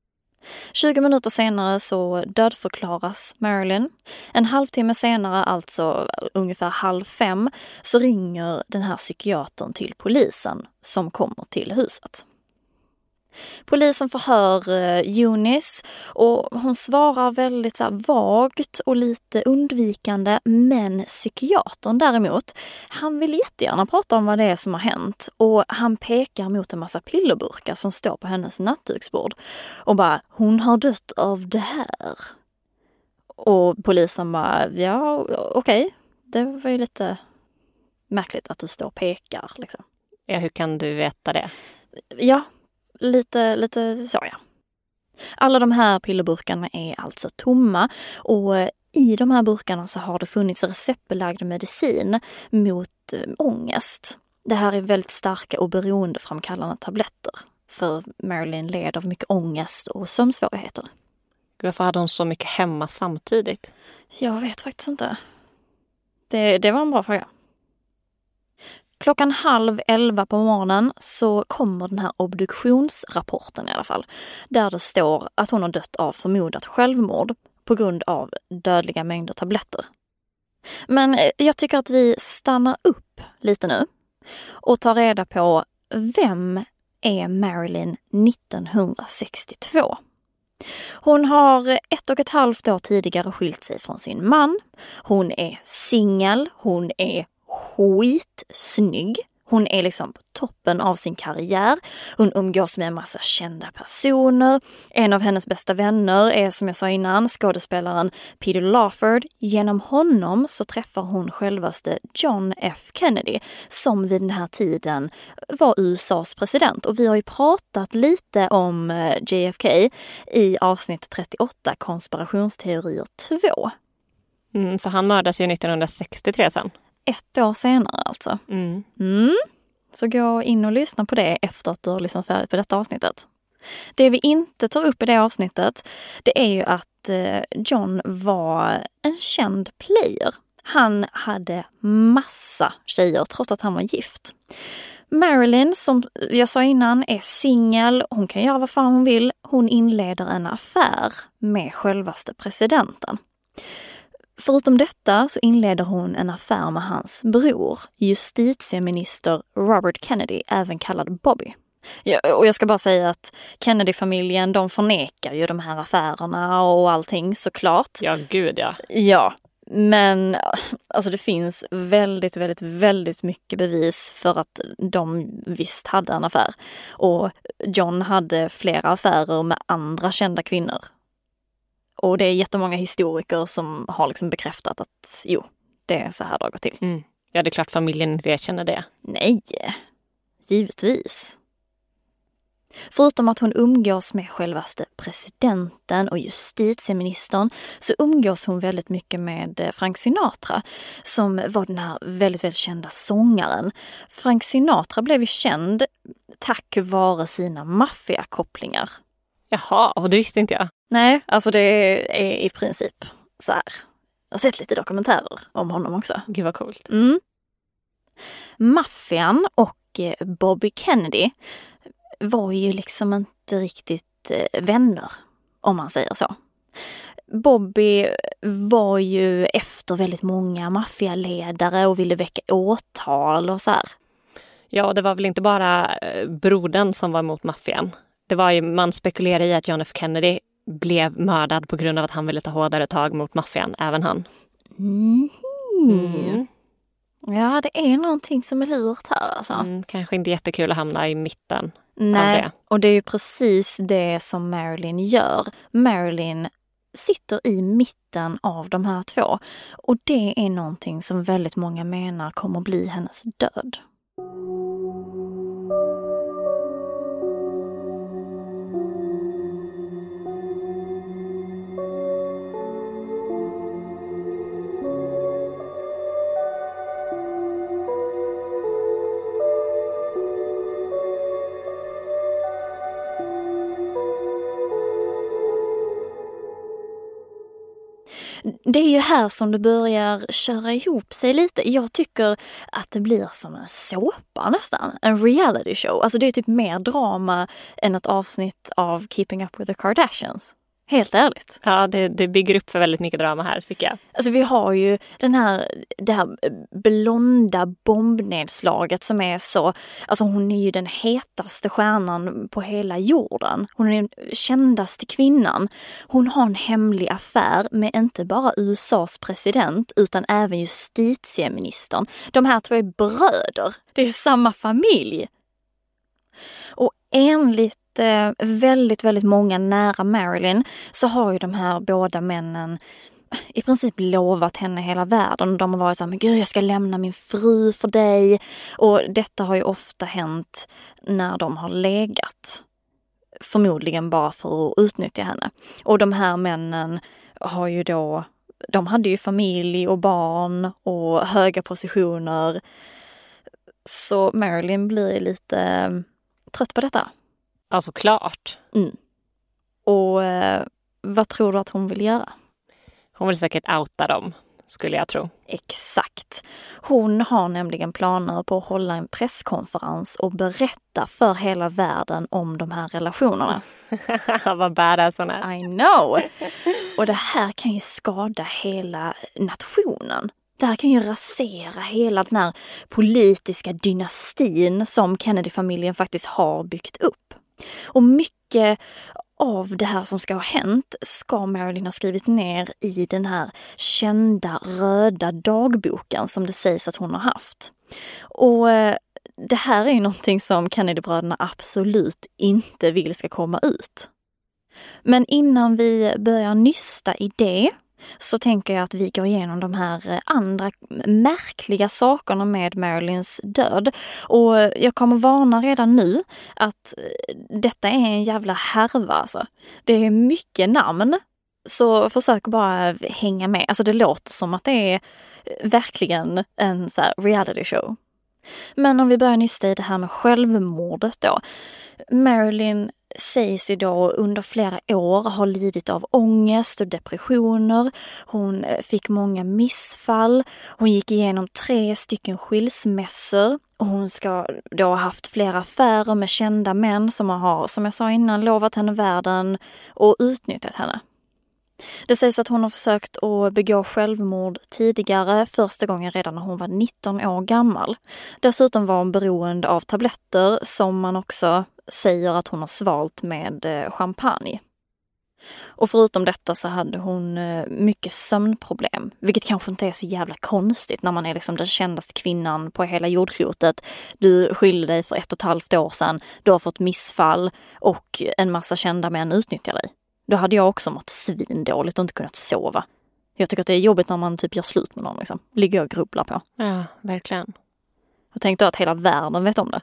20 minuter senare så dödförklaras Marilyn. En halvtimme senare, alltså ungefär 4:30, så ringer den här psykiatern till polisen som kommer till huset. Polisen förhör Eunice och hon svarar väldigt så här vagt och lite undvikande, men psykiatern däremot, han vill jättegärna prata om vad det är som har hänt och han pekar mot en massa pillerburkar som står på hennes nattduksbord och bara, hon har dött av det här. Och polisen bara, ja okej, det var ju lite märkligt att du står och pekar liksom. Ja, hur kan du veta det? Ja, lite så ja. Alla de här pillerburkarna är alltså tomma och i de här burkarna så har det funnits receptbelagd medicin mot ångest. Det här är väldigt starka och beroendeframkallande tabletter för Marilyn led av mycket ångest och sömnsvårigheter. Varför hade hon så mycket hemma samtidigt? Jag vet faktiskt inte. Det var en bra fråga. 10:30 på morgonen så kommer den här obduktionsrapporten i alla fall. Där det står att hon har dött av förmodat självmord på grund av dödliga mängder tabletter. Men jag tycker att vi stannar upp lite nu och tar reda på vem är Marilyn 1962. Hon har 1,5 år tidigare skilt sig från sin man. Hon är singel, hon är skitsnygg. Hon är liksom på toppen av sin karriär. Hon umgås med en massa kända personer. En av hennes bästa vänner är, som jag sa innan, skådespelaren Peter Lawford. Genom honom så träffar hon självaste John F. Kennedy som vid den här tiden var USAs president. Och vi har ju pratat lite om JFK i avsnitt 38, konspirationsteorier 2. För han mördas ju 1963 sen. 1 år senare alltså. Så gå in och lyssna på det efter att du har lyssnat färdigt på detta avsnittet. Det vi inte tar upp i det avsnittet, det är ju att John var en känd player. Han hade massa tjejer trots att han var gift. Marilyn, som jag sa innan, är singel. Hon kan göra vad fan hon vill. Hon inleder en affär med självaste presidenten. Förutom detta så inleder hon en affär med hans bror, justitieminister Robert Kennedy, även kallad Bobby. Ja, och jag ska bara säga att Kennedy-familjen, de förnekar ju de här affärerna och allting såklart. Ja, gud ja. Ja, men alltså det finns väldigt mycket bevis för att de visst hade en affär. Och John hade flera affärer med andra kända kvinnor. Och det är jättemånga historiker som har liksom bekräftat att jo, det är så här det går till. Ja, det är klart familjen inte erkänner det. Nej, givetvis. Förutom att hon umgås med självaste presidenten och justitieministern så umgås hon väldigt mycket med Frank Sinatra som var den här väldigt kända sångaren. Frank Sinatra blev ju känd tack vare sina maffiakopplingar. Jaha, och det visste inte jag. Nej, alltså det är i princip så här. Jag har sett lite dokumentärer om honom också. Gud vad coolt. Maffian och Bobby Kennedy var ju liksom inte riktigt vänner, om man säger så. Bobby var ju efter väldigt många maffialedare och ville väcka åtal och så här. Ja, det var väl inte bara brodern som var emot maffian. Det var ju, man spekulerar i att John F. Kennedy blev mördad på grund av att han ville ta hårdare tag mot maffian, även han. Ja, det är någonting som är lurt här alltså. Kanske inte jättekul att hamna i mitten. Nej, av det. Och det är ju precis det som Marilyn gör. Marilyn sitter i mitten av de här två. Och det är någonting som väldigt många menar kommer bli hennes död. det är ju här som det börjar köra ihop sig lite. Jag tycker att det blir som en såpa nästan. En reality show. Alltså det är typ mer drama än ett avsnitt av Keeping Up with the Kardashians. Helt ärligt. Ja, det bygger upp för väldigt mycket drama här, tycker jag. Alltså vi har ju det här blonda bombnedslaget som är så... Alltså hon är ju den hetaste stjärnan på hela jorden. Hon är den kändaste kvinnan. Hon har en hemlig affär med inte bara USAs president utan även justitieministern. De här två är bröder. Det är samma familj. Och enligt väldigt, väldigt många nära Marilyn så har ju de här båda männen i princip lovat henne hela världen. De har varit så här, men gud, jag ska lämna min fru för dig. Och detta har ju ofta hänt när de har legat. Förmodligen bara för att utnyttja henne. Och de här männen har ju då, de hade ju familj och barn och höga positioner. Så Marilyn blir lite trött på detta. Ja, såklart. Och vad tror du att hon vill göra? Hon vill säkert outa dem, skulle jag tro. Exakt. Hon har nämligen planer på att hålla en presskonferens och berätta för hela världen om de här relationerna. Vad badass hon är. I know! Och det här kan ju skada hela nationen. Det här kan ju rasera hela den här politiska dynastin som Kennedy-familjen faktiskt har byggt upp. Och mycket av det här som ska ha hänt ska Marilyn ha skrivit ner i den här kända röda dagboken som det sägs att hon har haft. Och det här är ju någonting som Kennedy-bröderna absolut inte vill ska komma ut. Men innan vi börjar nysta i det så tänker jag att vi går igenom de här andra märkliga sakerna med Marilyns död. Och jag kommer varna redan nu att detta är en jävla härva alltså. Det är mycket namn, så försök bara hänga med. Alltså det låter som att det är verkligen en så här reality show. Men om vi börjar nysta i det här med självmordet då. Marilyn sägs ju då under flera år ha lidit av ångest och depressioner. Hon fick många missfall. Hon gick igenom 3 skilsmässor. Och hon ska då ha haft flera affärer med kända män som har, som jag sa innan, lovat henne världen och utnyttjat henne. Det sägs att hon har försökt att begå självmord tidigare, första gången redan när hon var 19 år gammal. Dessutom var hon beroende av tabletter som man också säger att hon har svalt med champagne. Och förutom detta så hade hon mycket sömnproblem, vilket kanske inte är så jävla konstigt när man är liksom den kändaste kvinnan på hela jordklotet. Du skilde dig för 1,5 år sedan, du har fått missfall och en massa kända män utnyttjar dig. Då hade jag också mått svindåligt och inte kunnat sova. Jag tycker att det är jobbigt när man typ gör slut med någon liksom. Ligger och grubblar på. Ja, verkligen. Jag tänkte att hela världen vet om det.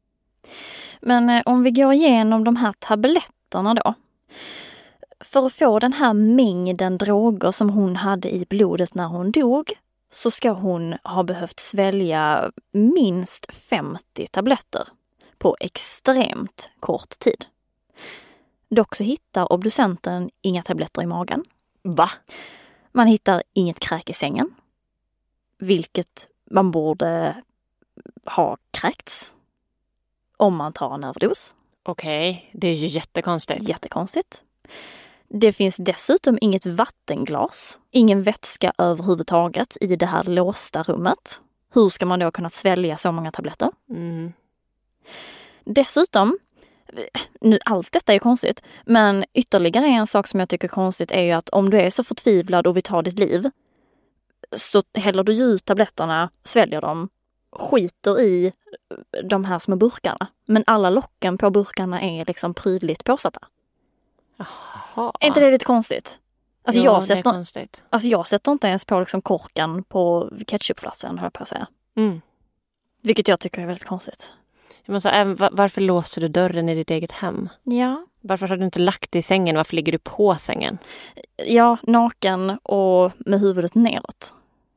Men om vi går igenom de här tabletterna då. För att få den här mängden droger som hon hade i blodet när hon dog så ska hon ha behövt svälja minst 50 tabletter på extremt kort tid. Dock så hittar obducenten inga tabletter i magen. Va? Man hittar inget kräk i sängen. Vilket man borde ha kräkts om man tar en överdos. Okej, det är ju jättekonstigt. Jättekonstigt. Det finns dessutom inget vattenglas. Ingen vätska överhuvudtaget i det här låsta rummet. Hur ska man då kunna svälja så många tabletter? Dessutom, nu allt detta är konstigt, men ytterligare en sak som jag tycker är konstigt är ju att om du är så förtvivlad och vill ta ditt liv så häller du ut tabletterna, sväljer dem, skiter i de här små burkarna. Men alla locken på burkarna är liksom prydligt påsatta. Jaha. Är inte det lite konstigt? Alltså, Jo, det är konstigt. Alltså jag sätter inte ens på liksom korken på ketchupflaskan, hör jag på att säga. Vilket jag tycker är väldigt konstigt. Men så, varför låser du dörren i ditt eget hem? Ja. Varför har du inte lagt dig i sängen? Varför ligger du på sängen? Ja, naken och med huvudet neråt.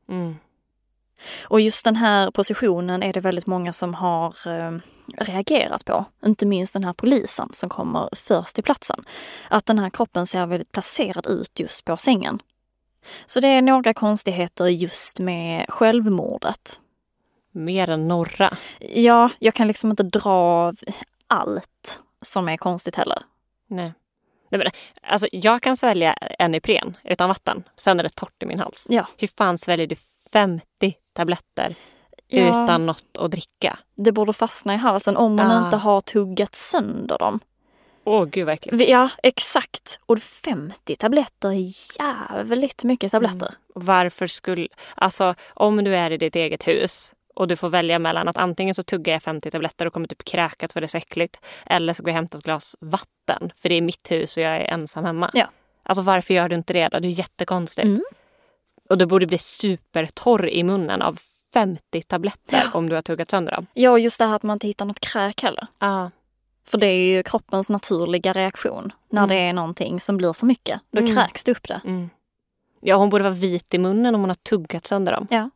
Och just den här positionen är det väldigt många som har reagerat på. Inte minst den här polisen som kommer först till platsen. Att den här kroppen ser väldigt placerad ut just på sängen. Så det är några konstigheter just med självmordet. Mer än några. Ja, jag kan liksom inte dra allt som är konstigt heller. Nej. Men, alltså, jag kan svälja en Ipren utan vatten. Sen är det torrt i min hals. Ja. Hur fan sväljer du 50 tabletter utan något att dricka? Det borde fastna i halsen om man inte har tuggat sönder dem. Gud vad äckligt. Ja, exakt. Och 50 tabletter är jävligt mycket tabletter. Varför skulle... Alltså, om du är i ditt eget hus och du får välja mellan att antingen så tuggar jag 50 tabletter och kommer typ kräkas för det är så äckligt. Eller så går jag och hämtar ett glas vatten. För det är mitt hus och jag är ensam hemma. Ja. Alltså varför gör du inte det då? Det är jättekonstigt. Och du borde bli supertorr i munnen av 50 tabletter om du har tuggat sönder dem. Ja, just det här att man inte hittar något kräk heller. Ja. För det är ju kroppens naturliga reaktion. När det är någonting som blir för mycket. Då kräks det upp det. Ja, hon borde vara vit i munnen om hon har tuggat sönder dem. Ja.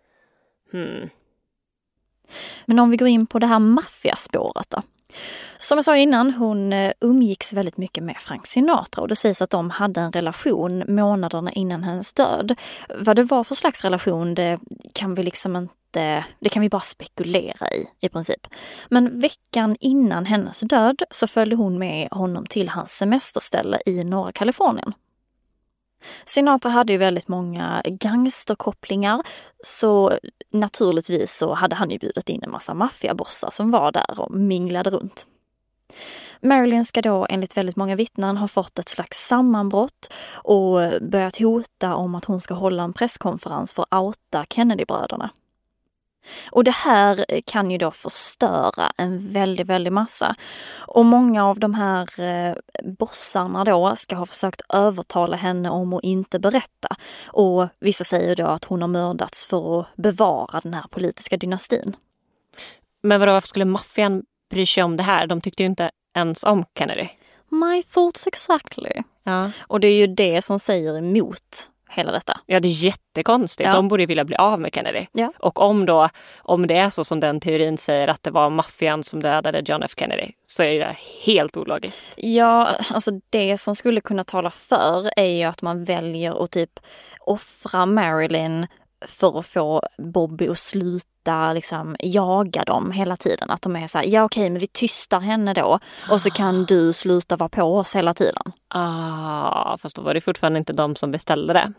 Men om vi går in på det här maffiaspåret då. Som jag sa innan, hon umgicks väldigt mycket med Frank Sinatra och det sägs att de hade en relation månaderna innan hennes död. Vad det var för slags relation, det kan vi liksom inte, det kan vi bara spekulera i princip. Men veckan innan hennes död så följde hon med honom till hans semesterställe i norra Kalifornien. Sinatra hade ju väldigt många gangsterkopplingar, så naturligtvis så hade han ju bjudit in en massa maffiabossar som var där och minglade runt. Marilyn ska då enligt väldigt många vittnen ha fått ett slags sammanbrott och börjat hota om att hon ska hålla en presskonferens för att outa Kennedy-bröderna. Och det här kan ju då förstöra en väldigt massa. Och många av de här bossarna då ska ha försökt övertala henne om att inte berätta. Och vissa säger då att hon har mördats för att bevara den här politiska dynastin. Men varför skulle maffian bry sig om det här? De tyckte ju inte ens om Kennedy. My thoughts exactly. Ja. Och det är ju det som säger emot hela detta. Ja, det är jättekonstigt. Ja. De borde vilja bli av med Kennedy. Ja. Och om det är så som den teorin säger att det var maffian som dödade John F. Kennedy, så är det helt ologiskt. Ja, alltså det som skulle kunna tala för är ju att man väljer att typ offra Marilyn för att få Bobby att sluta liksom jaga dem hela tiden. Att de är så här, ja okej, men vi tystar henne då och så kan du sluta vara på oss hela tiden. Fast då var det fortfarande inte de som beställde det.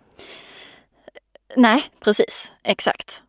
Nej, precis. Exakt.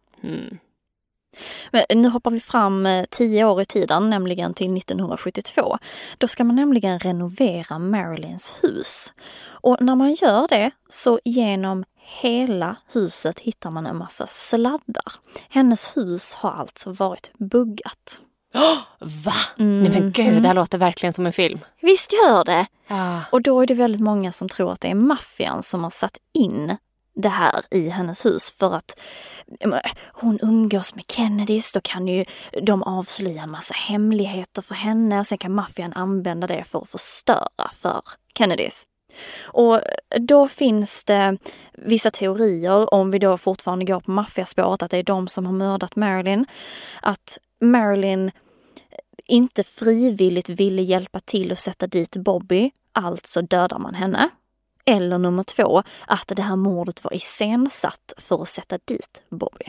Men nu hoppar vi fram 10 år i tiden, nämligen till 1972. Då ska man nämligen renovera Marilyns hus. Och när man gör det så genom hela huset hittar man en massa sladdar. Hennes hus har alltså varit buggat. Va? Nej men gud, det här låter verkligen som en film. Visst gör det. Ah. Och då är det väldigt många som tror att det är maffian som har satt in det här i hennes hus för att hon umgås med Kennedys, då kan ju de avslöja en massa hemligheter för henne och sen kan maffian använda det för att förstöra för Kennedys. Och då finns det vissa teorier, om vi då fortfarande går på maffiaspåret, att det är de som har mördat Marilyn. Att Marilyn inte frivilligt ville hjälpa till att sätta dit Bobby, alltså dödar man henne. Eller nummer 2, att det här mordet var iscensatt för att sätta dit Bobby.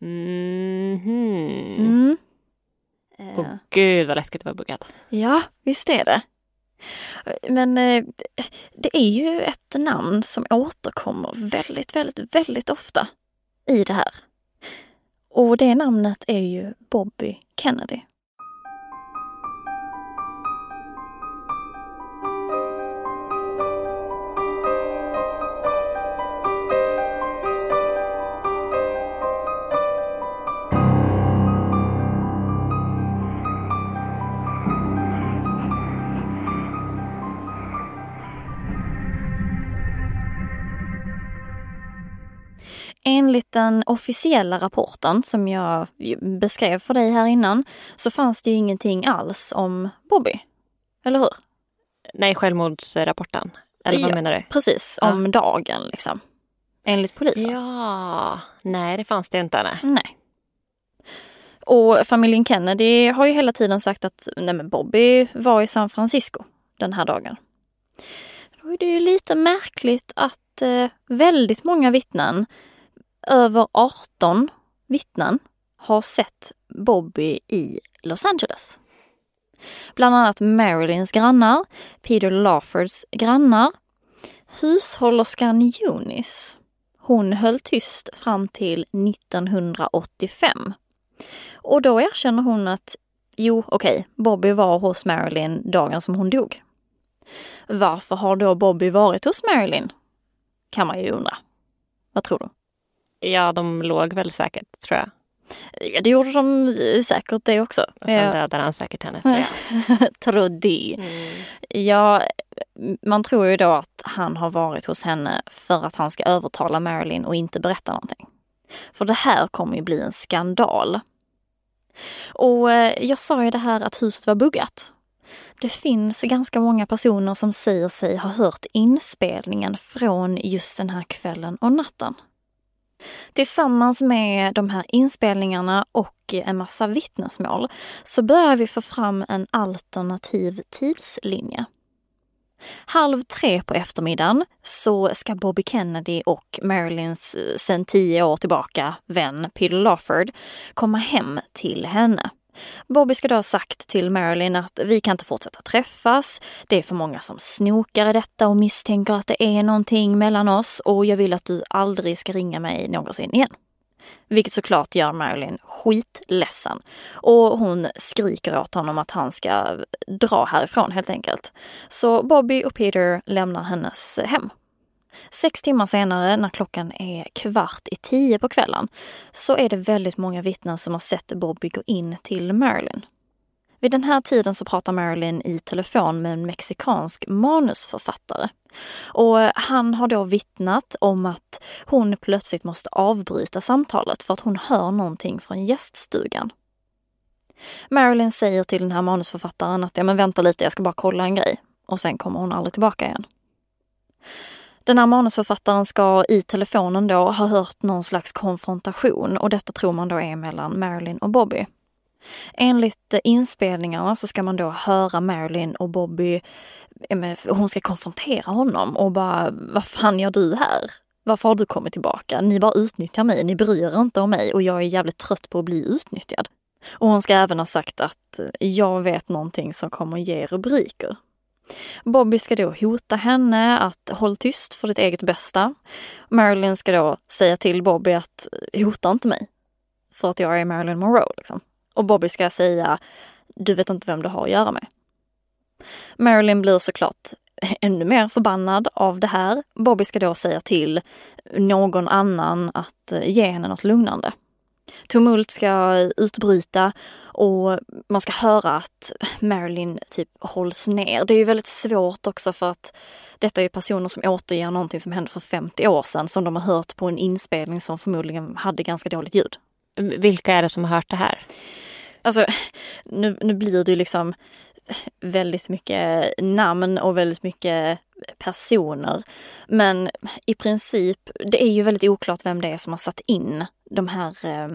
Gud vad läskigt det var buggat. Ja, visst är det. Men det är ju ett namn som återkommer väldigt ofta i det här. Och det namnet är ju Bobby Kennedy. Enligt den officiella rapporten som jag beskrev för dig här innan så fanns det ju ingenting alls om Bobby. Eller hur? Nej, självmordsrapporten. Eller vad menar du? Precis, om dagen liksom. Enligt polisen. Ja, nej det fanns det inte. Nej. Och familjen Kennedy har ju hela tiden sagt att nej, men Bobby var i San Francisco den här dagen. Då är det ju lite märkligt att att väldigt många vittnen, över 18 vittnen, har sett Bobby i Los Angeles. Bland annat Marilyns grannar, Peter Lawfords grannar, hushållerskan Eunice. Hon höll tyst fram till 1985. Och då erkänner hon att Bobby var hos Marilyn dagen som hon dog. Varför har då Bobby varit hos Marilyn? Kan man ju undra. Vad tror du? Ja, de låg väl säkert, tror jag. Ja, det gjorde de säkert det också. Och sen dödade han säkert henne, tror jag. Tror det. Ja, man tror ju då att han har varit hos henne för att han ska övertala Marilyn och inte berätta någonting. För det här kommer ju bli en skandal. Och jag sa ju det här att huset var buggat. Det finns ganska många personer som säger sig ha hört inspelningen från just den här kvällen och natten. Tillsammans med de här inspelningarna och en massa vittnesmål så börjar vi få fram en alternativ tidslinje. 2:30 på eftermiddagen så ska Bobby Kennedy och Marilyns sedan 10 år tillbaka vän Peter Lawford komma hem till henne. Bobby ska då ha sagt till Marilyn att vi kan inte fortsätta träffas. Det är för många som snokar i detta och misstänker att det är någonting mellan oss och jag vill att du aldrig ska ringa mig någonsin igen. Vilket såklart gör Marilyn skitledsen. Och hon skriker åt honom att han ska dra härifrån helt enkelt. Så Bobby och Peter lämnar hennes hem. 6 timmar senare, när klockan är 9:15 på kvällen, så är det väldigt många vittnen som har sett Bobby gå in till Marilyn. Vid den här tiden så pratar Marilyn i telefon med en mexikansk manusförfattare. Och han har då vittnat om att hon plötsligt måste avbryta samtalet för att hon hör någonting från gäststugan. Marilyn säger till den här manusförfattaren att men vänta lite, jag ska bara kolla en grej. Och sen kommer hon aldrig tillbaka igen. Den här manusförfattaren ska i telefonen då ha hört någon slags konfrontation och detta tror man då är mellan Marilyn och Bobby. Enligt inspelningarna så ska man då höra Marilyn och Bobby, hon ska konfrontera honom och bara, vad fan gör du här? Varför har du kommit tillbaka? Ni bara utnyttjar mig, ni bryr er inte om mig och jag är jävligt trött på att bli utnyttjad. Och hon ska även ha sagt att jag vet någonting som kommer ge rubriker. Bobby ska då hota henne att håll tyst för ditt eget bästa. Marilyn ska då säga till Bobby att hota inte mig för att jag är Marilyn Monroe liksom. Och Bobby ska säga, du vet inte vem du har att göra med. Marilyn blir såklart ännu mer förbannad av det här. Bobby ska då säga till någon annan att ge henne något lugnande. Tumult ska utbryta och man ska höra att Marilyn typ hålls ner. Det är ju väldigt svårt också för att detta är ju personer som återger någonting som hände för 50 år sedan som de har hört på en inspelning som förmodligen hade ganska dåligt ljud. Vilka är det som har hört det här? Alltså, nu blir det ju liksom väldigt mycket namn och väldigt mycket personer. Men i princip, det är ju väldigt oklart vem det är som har satt in de här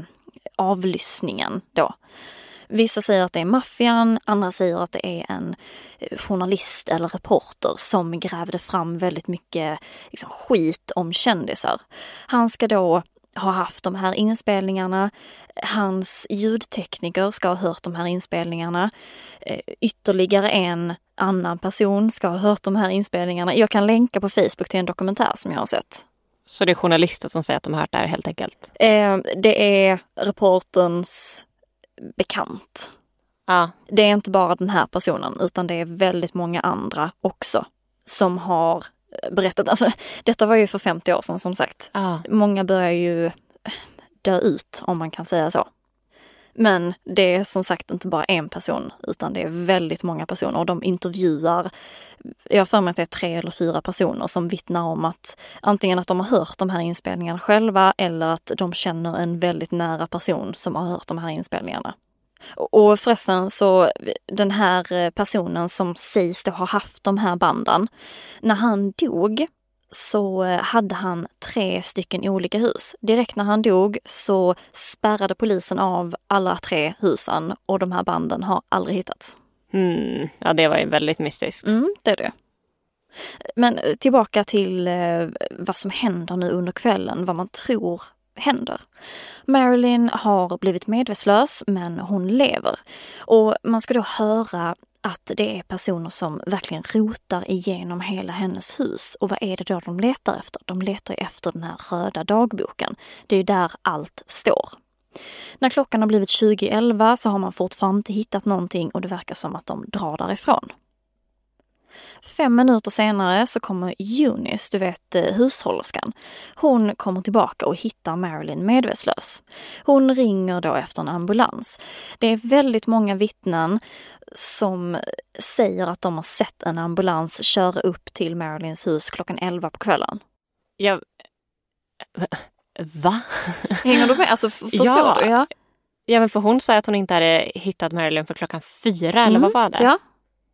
avlyssningen då. Vissa säger att det är maffian, andra säger att det är en journalist eller reporter som grävde fram väldigt mycket liksom, skit om kändisar. Han ska då ha haft de här inspelningarna. Hans ljudtekniker ska ha hört de här inspelningarna. Ytterligare en annan person ska ha hört de här inspelningarna. Jag kan länka på Facebook till en dokumentär som jag har sett. Så det är journalister som säger att de har hört det här helt enkelt? Det är reporterns bekant. Ja. Det är inte bara den här personen utan det är väldigt många andra också som har berättat. Alltså, detta var ju för 50 år sedan som sagt. Många börjar ju dö ut om man kan säga så. Men det är som sagt inte bara en person utan det är väldigt många personer och de intervjuar, jag har för mig att det är 3 eller 4 personer som vittnar om att antingen att de har hört de här inspelningarna själva eller att de känner en väldigt nära person som har hört de här inspelningarna. Och förresten så den här personen som sägs då ha haft de här banden, när han dog så hade han 3 stycken olika hus. Direkt när han dog så spärrade polisen av alla 3 husen och de här banden har aldrig hittats. Ja, det var ju väldigt mystiskt. Det är det. Men tillbaka till vad som händer nu under kvällen, vad man tror händer. Marilyn har blivit medvetslös, men hon lever. Och man ska då höra att det är personer som verkligen rotar igenom hela hennes hus. Och vad är det då de letar efter? De letar efter den här röda dagboken. Det är ju där allt står. När klockan har blivit 20:11 så har man fortfarande inte hittat någonting och det verkar som att de drar därifrån. 5 minuter senare så kommer Eunice, du vet hushållerskan. Hon kommer tillbaka och hittar Marilyn medvetslös. Hon ringer då efter en ambulans. Det är väldigt många vittnen som säger att de har sett en ambulans köra upp till Marilyns hus klockan 11 på kvällen. Va? Hänger du med? Alltså, förstår du? Ja. Ja, men för hon sa att hon inte hade hittat Marilyn för klockan 4, eller vad var det? Ja.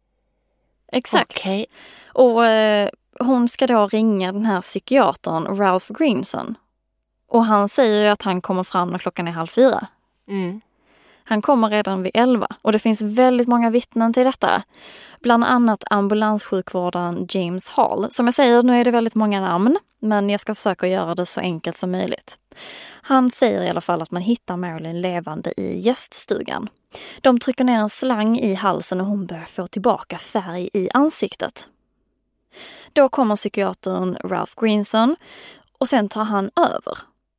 Exakt. Okay. Och hon ska då ringa den här psykiatern Ralph Greenson. Och han säger ju att han kommer fram när klockan är 3:30. Mm. Han kommer redan vid 11 och det finns väldigt många vittnen till detta. Bland annat ambulanssjukvårdaren James Hall. Som jag säger, nu är det väldigt många namn, men jag ska försöka göra det så enkelt som möjligt. Han säger i alla fall att man hittar Marilyn levande i gäststugan. De trycker ner en slang i halsen och hon börjar få tillbaka färg i ansiktet. Då kommer psykiatern Ralph Greenson och sen tar han över.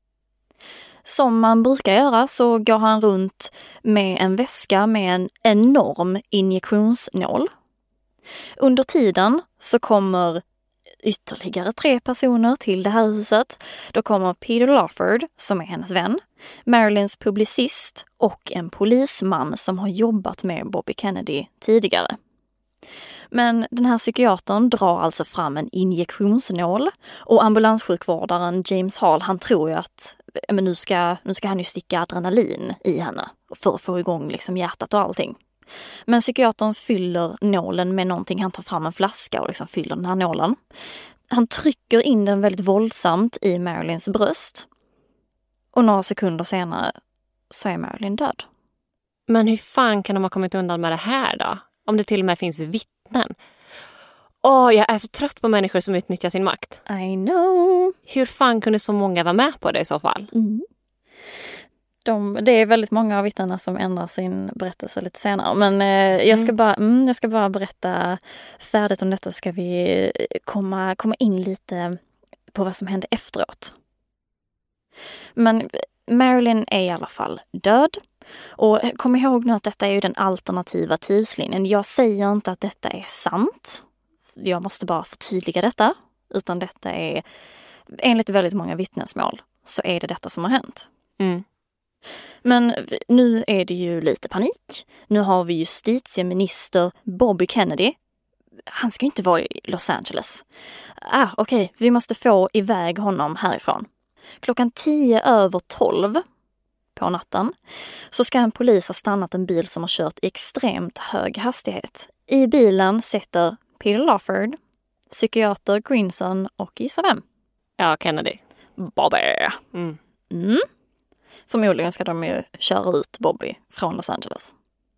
Som man brukar göra så går han runt med en väska med en enorm injektionsnål. Under tiden så kommer ytterligare 3 personer till det här huset. Då kommer Peter Lawford, som är hennes vän, Marilyns publicist och en polisman som har jobbat med Bobby Kennedy tidigare. Men den här psykiatern drar alltså fram en injektionsnål och ambulanssjukvårdaren James Hall, han tror ju att nu ska han ju sticka adrenalin i henne för att få igång liksom hjärtat och allting. Men psykiatern fyller nålen med någonting. Han tar fram en flaska och liksom fyller den här nålen. Han trycker in den väldigt våldsamt i Marilyns bröst. Och några sekunder senare så är Marilyn död. Men hur fan kan de ha kommit undan med det här då? Om det till och med finns vittnen. Jag är så trött på människor som utnyttjar sin makt. I know. Hur fan kunde så många vara med på det i så fall? Mm. Det är väldigt många av vittnena som ändrar sin berättelse lite senare. Men jag ska bara berätta färdigt om detta, så ska vi komma in lite på vad som hände efteråt. Men Marilyn är i alla fall död. Och kom ihåg nu att detta är ju den alternativa tidslinjen. Jag säger inte att detta är sant. Jag måste bara förtydliga detta. Utan detta är, enligt väldigt många vittnesmål, så är det detta som har hänt. Mm. Men nu är det ju lite panik. Nu har vi justitieminister Bobby Kennedy. Han ska inte vara i Los Angeles. Okej, vi måste få iväg honom härifrån. 10:10 på natten så ska en polis ha stannat en bil som har kört i extremt hög hastighet. I bilen sitter Peter Lawford, psykiater Greenson och gissa vem? Ja, Kennedy. Bobby. Förmodligen ska de ju köra ut Bobby från Los Angeles.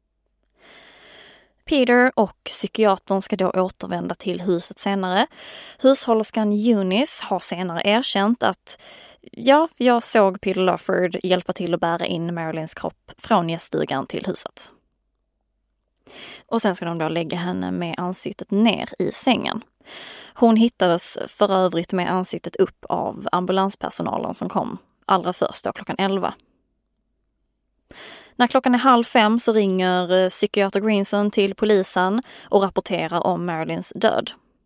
Peter och psykiatern ska då återvända till huset senare. Hushållerskan Eunice har senare erkänt att jag såg Peter Lawford hjälpa till att bära in Marilyns kropp från gäststugan till huset. Och sen ska de då lägga henne med ansiktet ner i sängen. Hon hittades för övrigt med ansiktet upp av ambulanspersonalen som kom allra först då, klockan 11. När klockan är 4:30 så ringer psykiater Greenson till polisen och rapporterar om Marilyns död.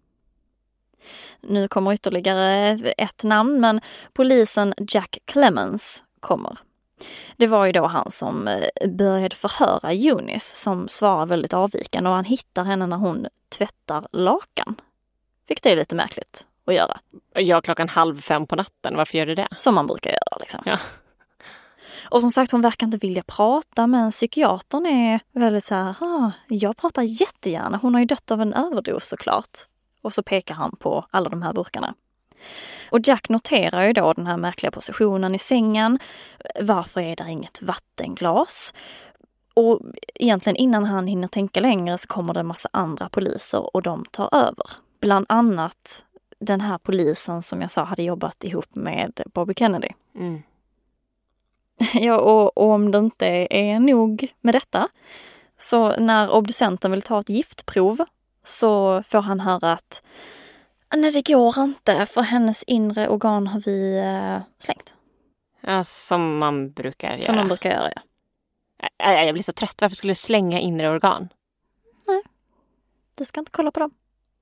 Nu kommer ytterligare ett namn, men polisen Jack Clemens kommer. Det var ju då han som började förhöra Eunice, som svarar väldigt avvikande, och han hittar henne när hon tvättar lakan. Vilket är lite märkligt att göra. Ja, 4:30 på natten. Varför gör du det? Som man brukar göra liksom. Ja. Och som sagt, hon verkar inte vilja prata, men psykiatern är väldigt så här, jag pratar jättegärna. Hon har ju dött av en överdos såklart. Och så pekar han på alla de här burkarna. Och Jack noterar ju då den här märkliga positionen i sängen. Varför är det inget vattenglas? Och egentligen innan han hinner tänka längre så kommer det en massa andra poliser och de tar över. bland annat den här polisen som jag sa hade jobbat ihop med Bobby Kennedy. Mm. Ja, och om det inte är nog med detta, så när obducenten vill ta ett giftprov så får han höra att nej, det går inte, för hennes inre organ har vi slängt. Ja, som man brukar göra. Som man brukar göra, ja. Jag blir så trött. Varför skulle du slänga inre organ? Nej, du ska inte kolla på dem.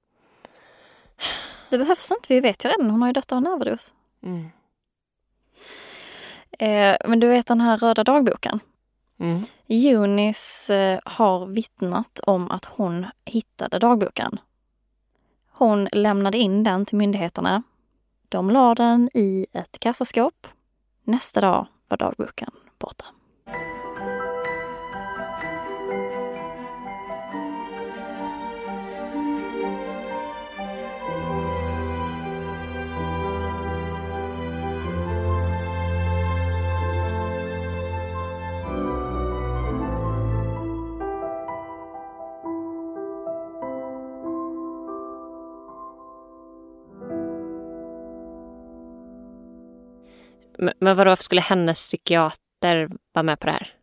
Det behövs inte, vi vet ju redan. Hon har ju dött av en överdos. Mm. Men du vet den här röda dagboken? Mm. Eunice har vittnat om att hon hittade dagboken. Hon lämnade in den till myndigheterna. De la den i ett kassaskåp. Nästa dag var dagboken borta. Men varför skulle hennes psykiater vara med på det här?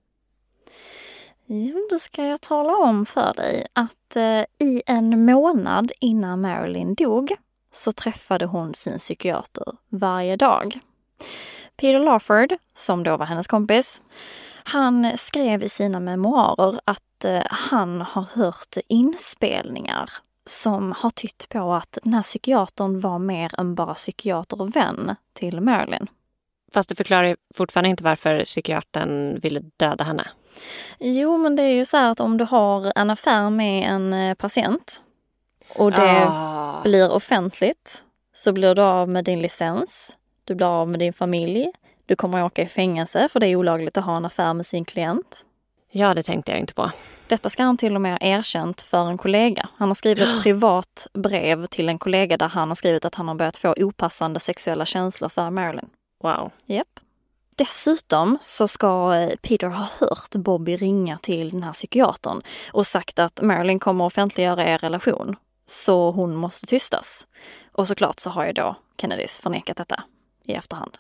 Jo, då ska jag tala om för dig att i en månad innan Marilyn dog så träffade hon sin psykiater varje dag. Peter Lawford, som då var hennes kompis, han skrev i sina memoarer att han har hört inspelningar som har tytt på att den här psykiatern var mer än bara psykiater och vän till Marilyn. Fast det förklarar fortfarande inte varför psykiatern ville döda henne. Jo, men det är ju så här att om du har en affär med en patient och det blir offentligt, så blir du av med din licens, du blir av med din familj, du kommer att åka i fängelse för det är olagligt att ha en affär med sin klient. Ja, det tänkte jag inte på. Detta ska han till och med ha erkänt för en kollega. Han har skrivit ett privat brev till en kollega där han har skrivit att han har börjat få opassande sexuella känslor för Marilyn. Wow. Japp. Dessutom så ska Peter ha hört Bobby ringa till den här psykiatern och sagt att Marilyn kommer att offentliggöra er relation, så hon måste tystas. Och såklart så har ju då Kennedys förnekat detta i efterhand.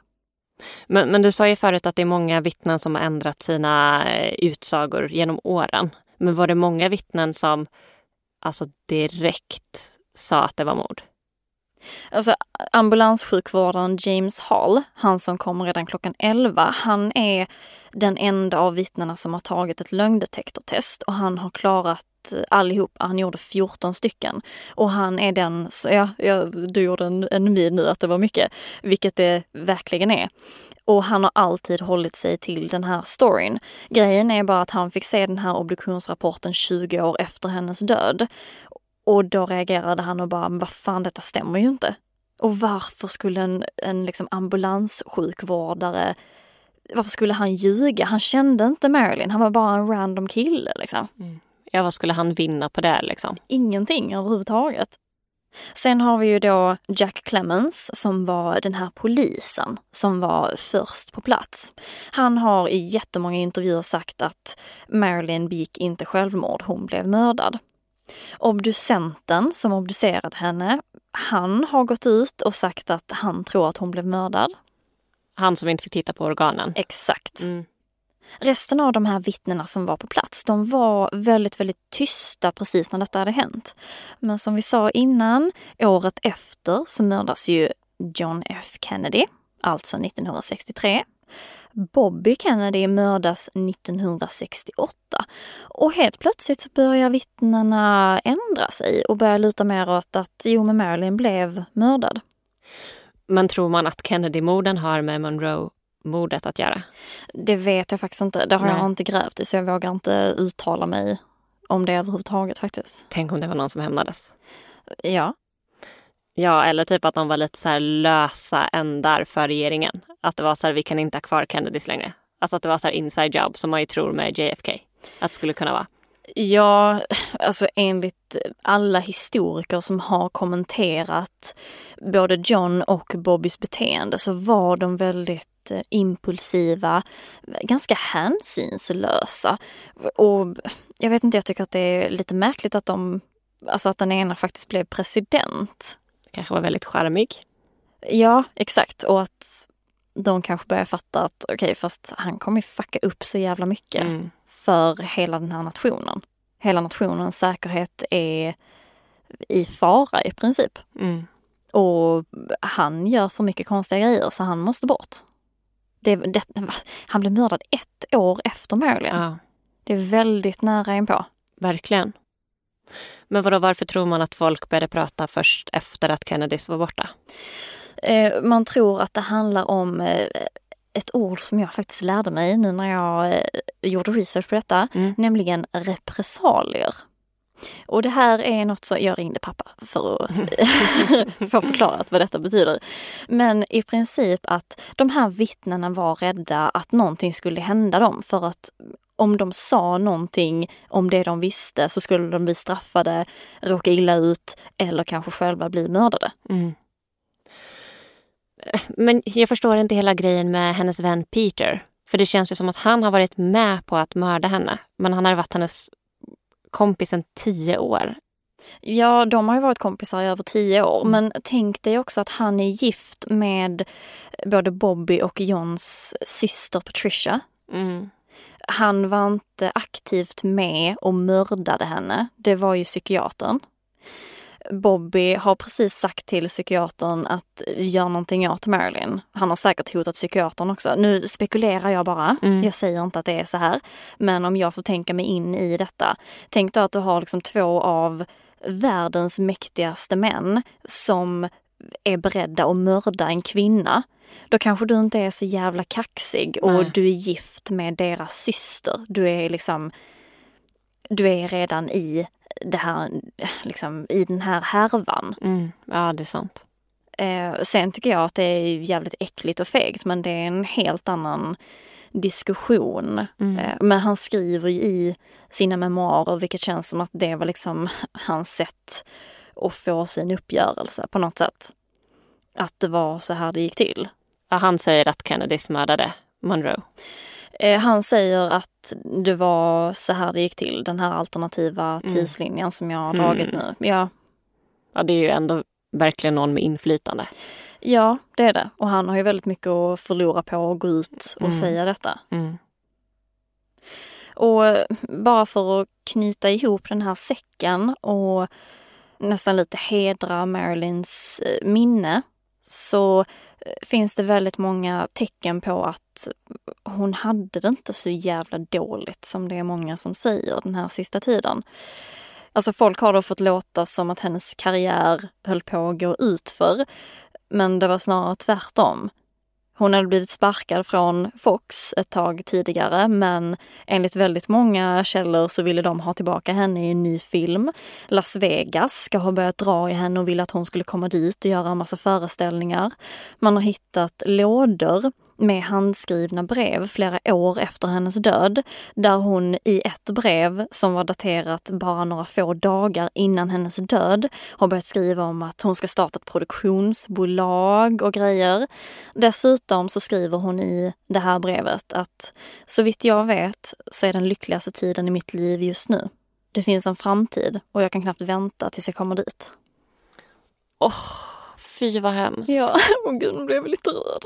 Men du sa ju förut att det är många vittnen som har ändrat sina utsagor genom åren. Men var det många vittnen som alltså direkt sa att det var mord? Alltså ambulanssjukvårdaren James Hall, han som kom redan klockan 11, han är den enda av vittnena som har tagit ett lögndetektortest och han har klarat allihop. Han gjorde 14 stycken och han är den, du gjorde en min nu att det var mycket, vilket det verkligen är. Och han har alltid hållit sig till den här storyn. Grejen är bara att han fick se den här obduktionsrapporten 20 år efter hennes död. Och då reagerade han och bara, men vad fan, detta stämmer ju inte. Och varför skulle en liksom ambulanssjukvårdare, varför skulle han ljuga? Han kände inte Marilyn, han var bara en random kille liksom. Mm. Ja, vad skulle han vinna på det liksom? Ingenting överhuvudtaget. Sen har vi ju då Jack Clemens som var den här polisen som var först på plats. Han har i jättemånga intervjuer sagt att Marilyn begick inte självmord, hon blev mördad. Obducenten som obducerade henne, han har gått ut och sagt att han tror att hon blev mördad. Han som inte fick titta på organen. Exakt. Mm. Resten av de här vittnena som var på plats, de var väldigt, väldigt tysta precis när detta hade hänt. Men som vi sa innan, året efter så mördas ju John F. Kennedy, alltså 1963. Bobby Kennedy mördas 1968 och helt plötsligt så börjar vittnena ändra sig och börjar luta mer åt att Marilyn blev mördad. Men tror man att Kennedy-morden har med Monroe-mordet att göra? Det vet jag faktiskt inte. Det har jag inte grävt i, så jag vågar inte uttala mig om det överhuvudtaget faktiskt. Tänk om det var någon som hämnades. Ja. Ja, eller typ att de var lite så här lösa ändar för regeringen. Att det var så här, vi kan inte ha kvar Kennedys längre. Alltså att det var så här inside job som man ju tror med JFK. Att det skulle kunna vara. Ja, alltså enligt alla historiker som har kommenterat både John och Bobbys beteende så var de väldigt impulsiva, ganska hänsynslösa. Och jag vet inte, jag tycker att det är lite märkligt att de alltså att den ena faktiskt blev president. Kanske var väldigt charmig. Ja, exakt. Och att de kanske börjar fatta att okej, fast han kommer ju fucka upp så jävla mycket för hela den här nationen. Hela nationens säkerhet är i fara i princip. Och han gör för mycket konstiga grejer så han måste bort. Han blev mördad 1 år efter Marilyn. Ja. Det är väldigt nära inpå. Verkligen. Men varför tror man att folk började prata först efter att Kennedys var borta? Man tror att det handlar om ett ord som jag faktiskt lärde mig nu när jag gjorde research på detta, nämligen repressalier. Och det här är något så jag ringde pappa för att få förklarat vad detta betyder. Men i princip att de här vittnena var rädda att någonting skulle hända dem, för att om de sa någonting om det de visste så skulle de bli straffade, råka illa ut eller kanske själva bli mördade. Men jag förstår inte hela grejen med hennes vän Peter. För det känns ju som att han har varit med på att mörda henne. Men han har varit hennes kompis i 10 år. Ja, de har ju varit kompisar i över 10 år. Men tänk dig också att han är gift med både Bobby och Johns syster Patricia. Han var inte aktivt med och mördade henne. Det var ju psykiatern. Bobby har precis sagt till psykiatern att göra någonting åt Marilyn. Han har säkert hotat psykiatern också. Nu spekulerar jag bara. Jag säger inte att det är så här. Men om jag får tänka mig in i detta. Tänk då att du har liksom 2 av världens mäktigaste män som är beredda att mörda en kvinna. Då kanske du inte är så jävla kaxig och du är gift med deras syster. Du är redan i det här, liksom, i den här härvan. Ja, det är sant. Sen tycker jag att det är jävligt äckligt och fegt, men det är en helt annan diskussion. Men han skriver ju i sina memoarer, vilket känns som att det var liksom hans sätt att få sin uppgörelse på något sätt. Att det var så här det gick till. Ja, han säger att Kennedy mördade Monroe. Han säger att det var så här det gick till. Den här alternativa tidslinjen som jag har dragit nu. Ja, det är ju ändå verkligen någon med inflytande. Ja, det är det. Och han har ju väldigt mycket att förlora på att gå ut och säga detta. Och bara för att knyta ihop den här säcken och nästan lite hedra Marilyns minne, så finns det väldigt många tecken på att hon hade det inte så jävla dåligt som det är många som säger den här sista tiden. Alltså folk har då fått låta som att hennes karriär höll på att gå utför, men det var snarare tvärtom. Hon hade blivit sparkad från Fox ett tag tidigare, men enligt väldigt många källor så ville de ha tillbaka henne i en ny film. Las Vegas ska ha börjat dra i henne och ville att hon skulle komma dit och göra en massa föreställningar. Man har hittat lådor med handskrivna brev flera år efter hennes död, där hon i ett brev som var daterat bara några få dagar innan hennes död har börjat skriva om att hon ska starta ett produktionsbolag och grejer. Dessutom så skriver hon i det här brevet att så vitt jag vet så är den lyckligaste tiden i mitt liv just nu. Det finns en framtid och jag kan knappt vänta tills jag kommer dit. Fy vad hemskt. Ja, och gud, nu blev jag lite röd.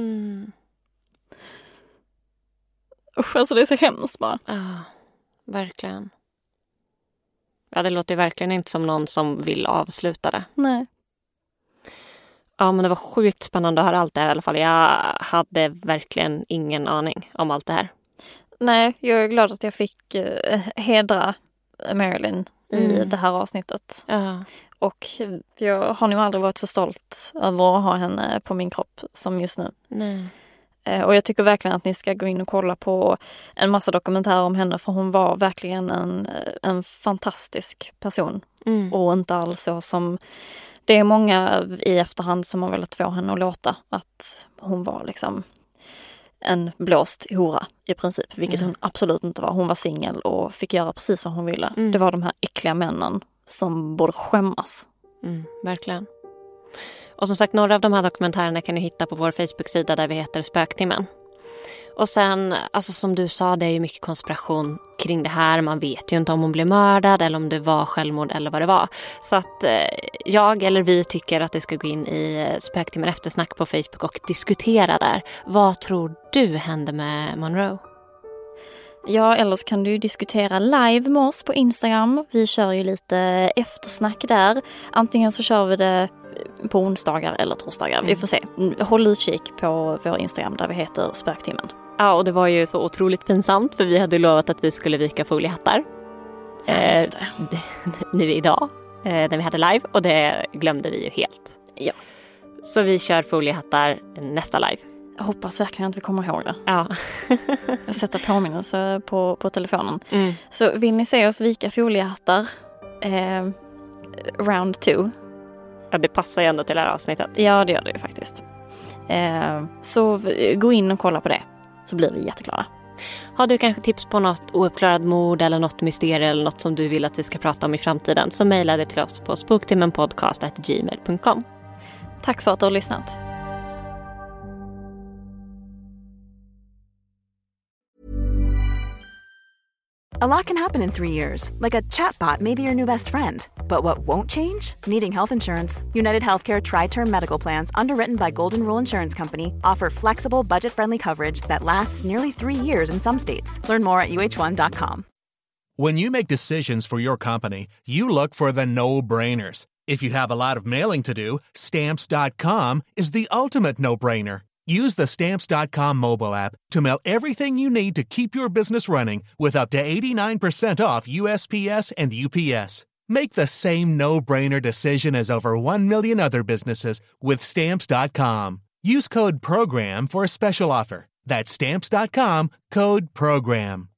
Usch, alltså det är så hemskt bara. Ja, verkligen. Ja, det låter verkligen inte som någon som vill avsluta det. Nej. Ja, men det var sjukt spännande att höra allt det här i alla fall. Jag hade verkligen ingen aning om allt det här. Nej, jag är glad att jag fick hedra Marilyn i det här avsnittet. Ja. Och jag har nog aldrig varit så stolt över att ha henne på min kropp som just nu. Nej. Och jag tycker verkligen att ni ska gå in och kolla på en massa dokumentärer om henne, för hon var verkligen en fantastisk person. Och inte alls så som det är många i efterhand som har velat få henne att låta, att hon var liksom en blåst hora i princip, vilket hon absolut inte var. Hon var singel och fick göra precis vad hon ville. Det var de här äckliga männen som borde skämmas. Verkligen. Och som sagt, några av de här dokumentärerna kan ni hitta på vår Facebook-sida där vi heter Spöktimmen. Och sen, alltså som du sa, det är ju mycket konspiration kring det här. Man vet ju inte om hon blev mördad eller om det var självmord eller vad det var. Så att jag eller vi tycker att du ska gå in i Spöktimmen eftersnack på Facebook och diskutera där. Vad tror du hände med Monroe? Ja, eller så kan du diskutera live med oss på Instagram. Vi kör ju lite eftersnack där. Antingen så kör vi det på onsdagar eller torsdagar. Vi får se. Håll utkik på vår Instagram där vi heter Spöktimmen. Ja, och det var ju så otroligt pinsamt för vi hade lovat att vi skulle vika foliehattar. Nu idag, när vi hade live, och det glömde vi ju helt. Ja. Så vi kör foliehattar nästa live. Jag hoppas verkligen att vi kommer ihåg det. Ja. Jag sätter påminnelse på telefonen. Så vill ni se oss vika foliehattar round 2. Ja, det passar ju ändå till det här avsnittet. Ja, det gör det ju faktiskt. Så gå in och kolla på det. Så blir vi jätteglada. Har du kanske tips på något ouppklarat mord eller något mysterium eller något som du vill att vi ska prata om i framtiden, så mejla det till oss på spoktimmenpodcast@gmail.com. Tack för att du har lyssnat. A lot can happen in 3 years, like a chatbot may be your new best friend. But what won't change? Needing health insurance. United Healthcare Tri-Term Medical Plans, underwritten by Golden Rule Insurance Company, offer flexible, budget-friendly coverage that lasts nearly 3 years in some states. Learn more at uh1.com. When you make decisions for your company, you look for the no-brainers. If you have a lot of mailing to do, Stamps.com is the ultimate no-brainer. Use the Stamps.com mobile app to mail everything you need to keep your business running with up to 89% off USPS and UPS. Make the same no-brainer decision as over 1 million other businesses with Stamps.com. Use code PROGRAM for a special offer. That's Stamps.com, code PROGRAM.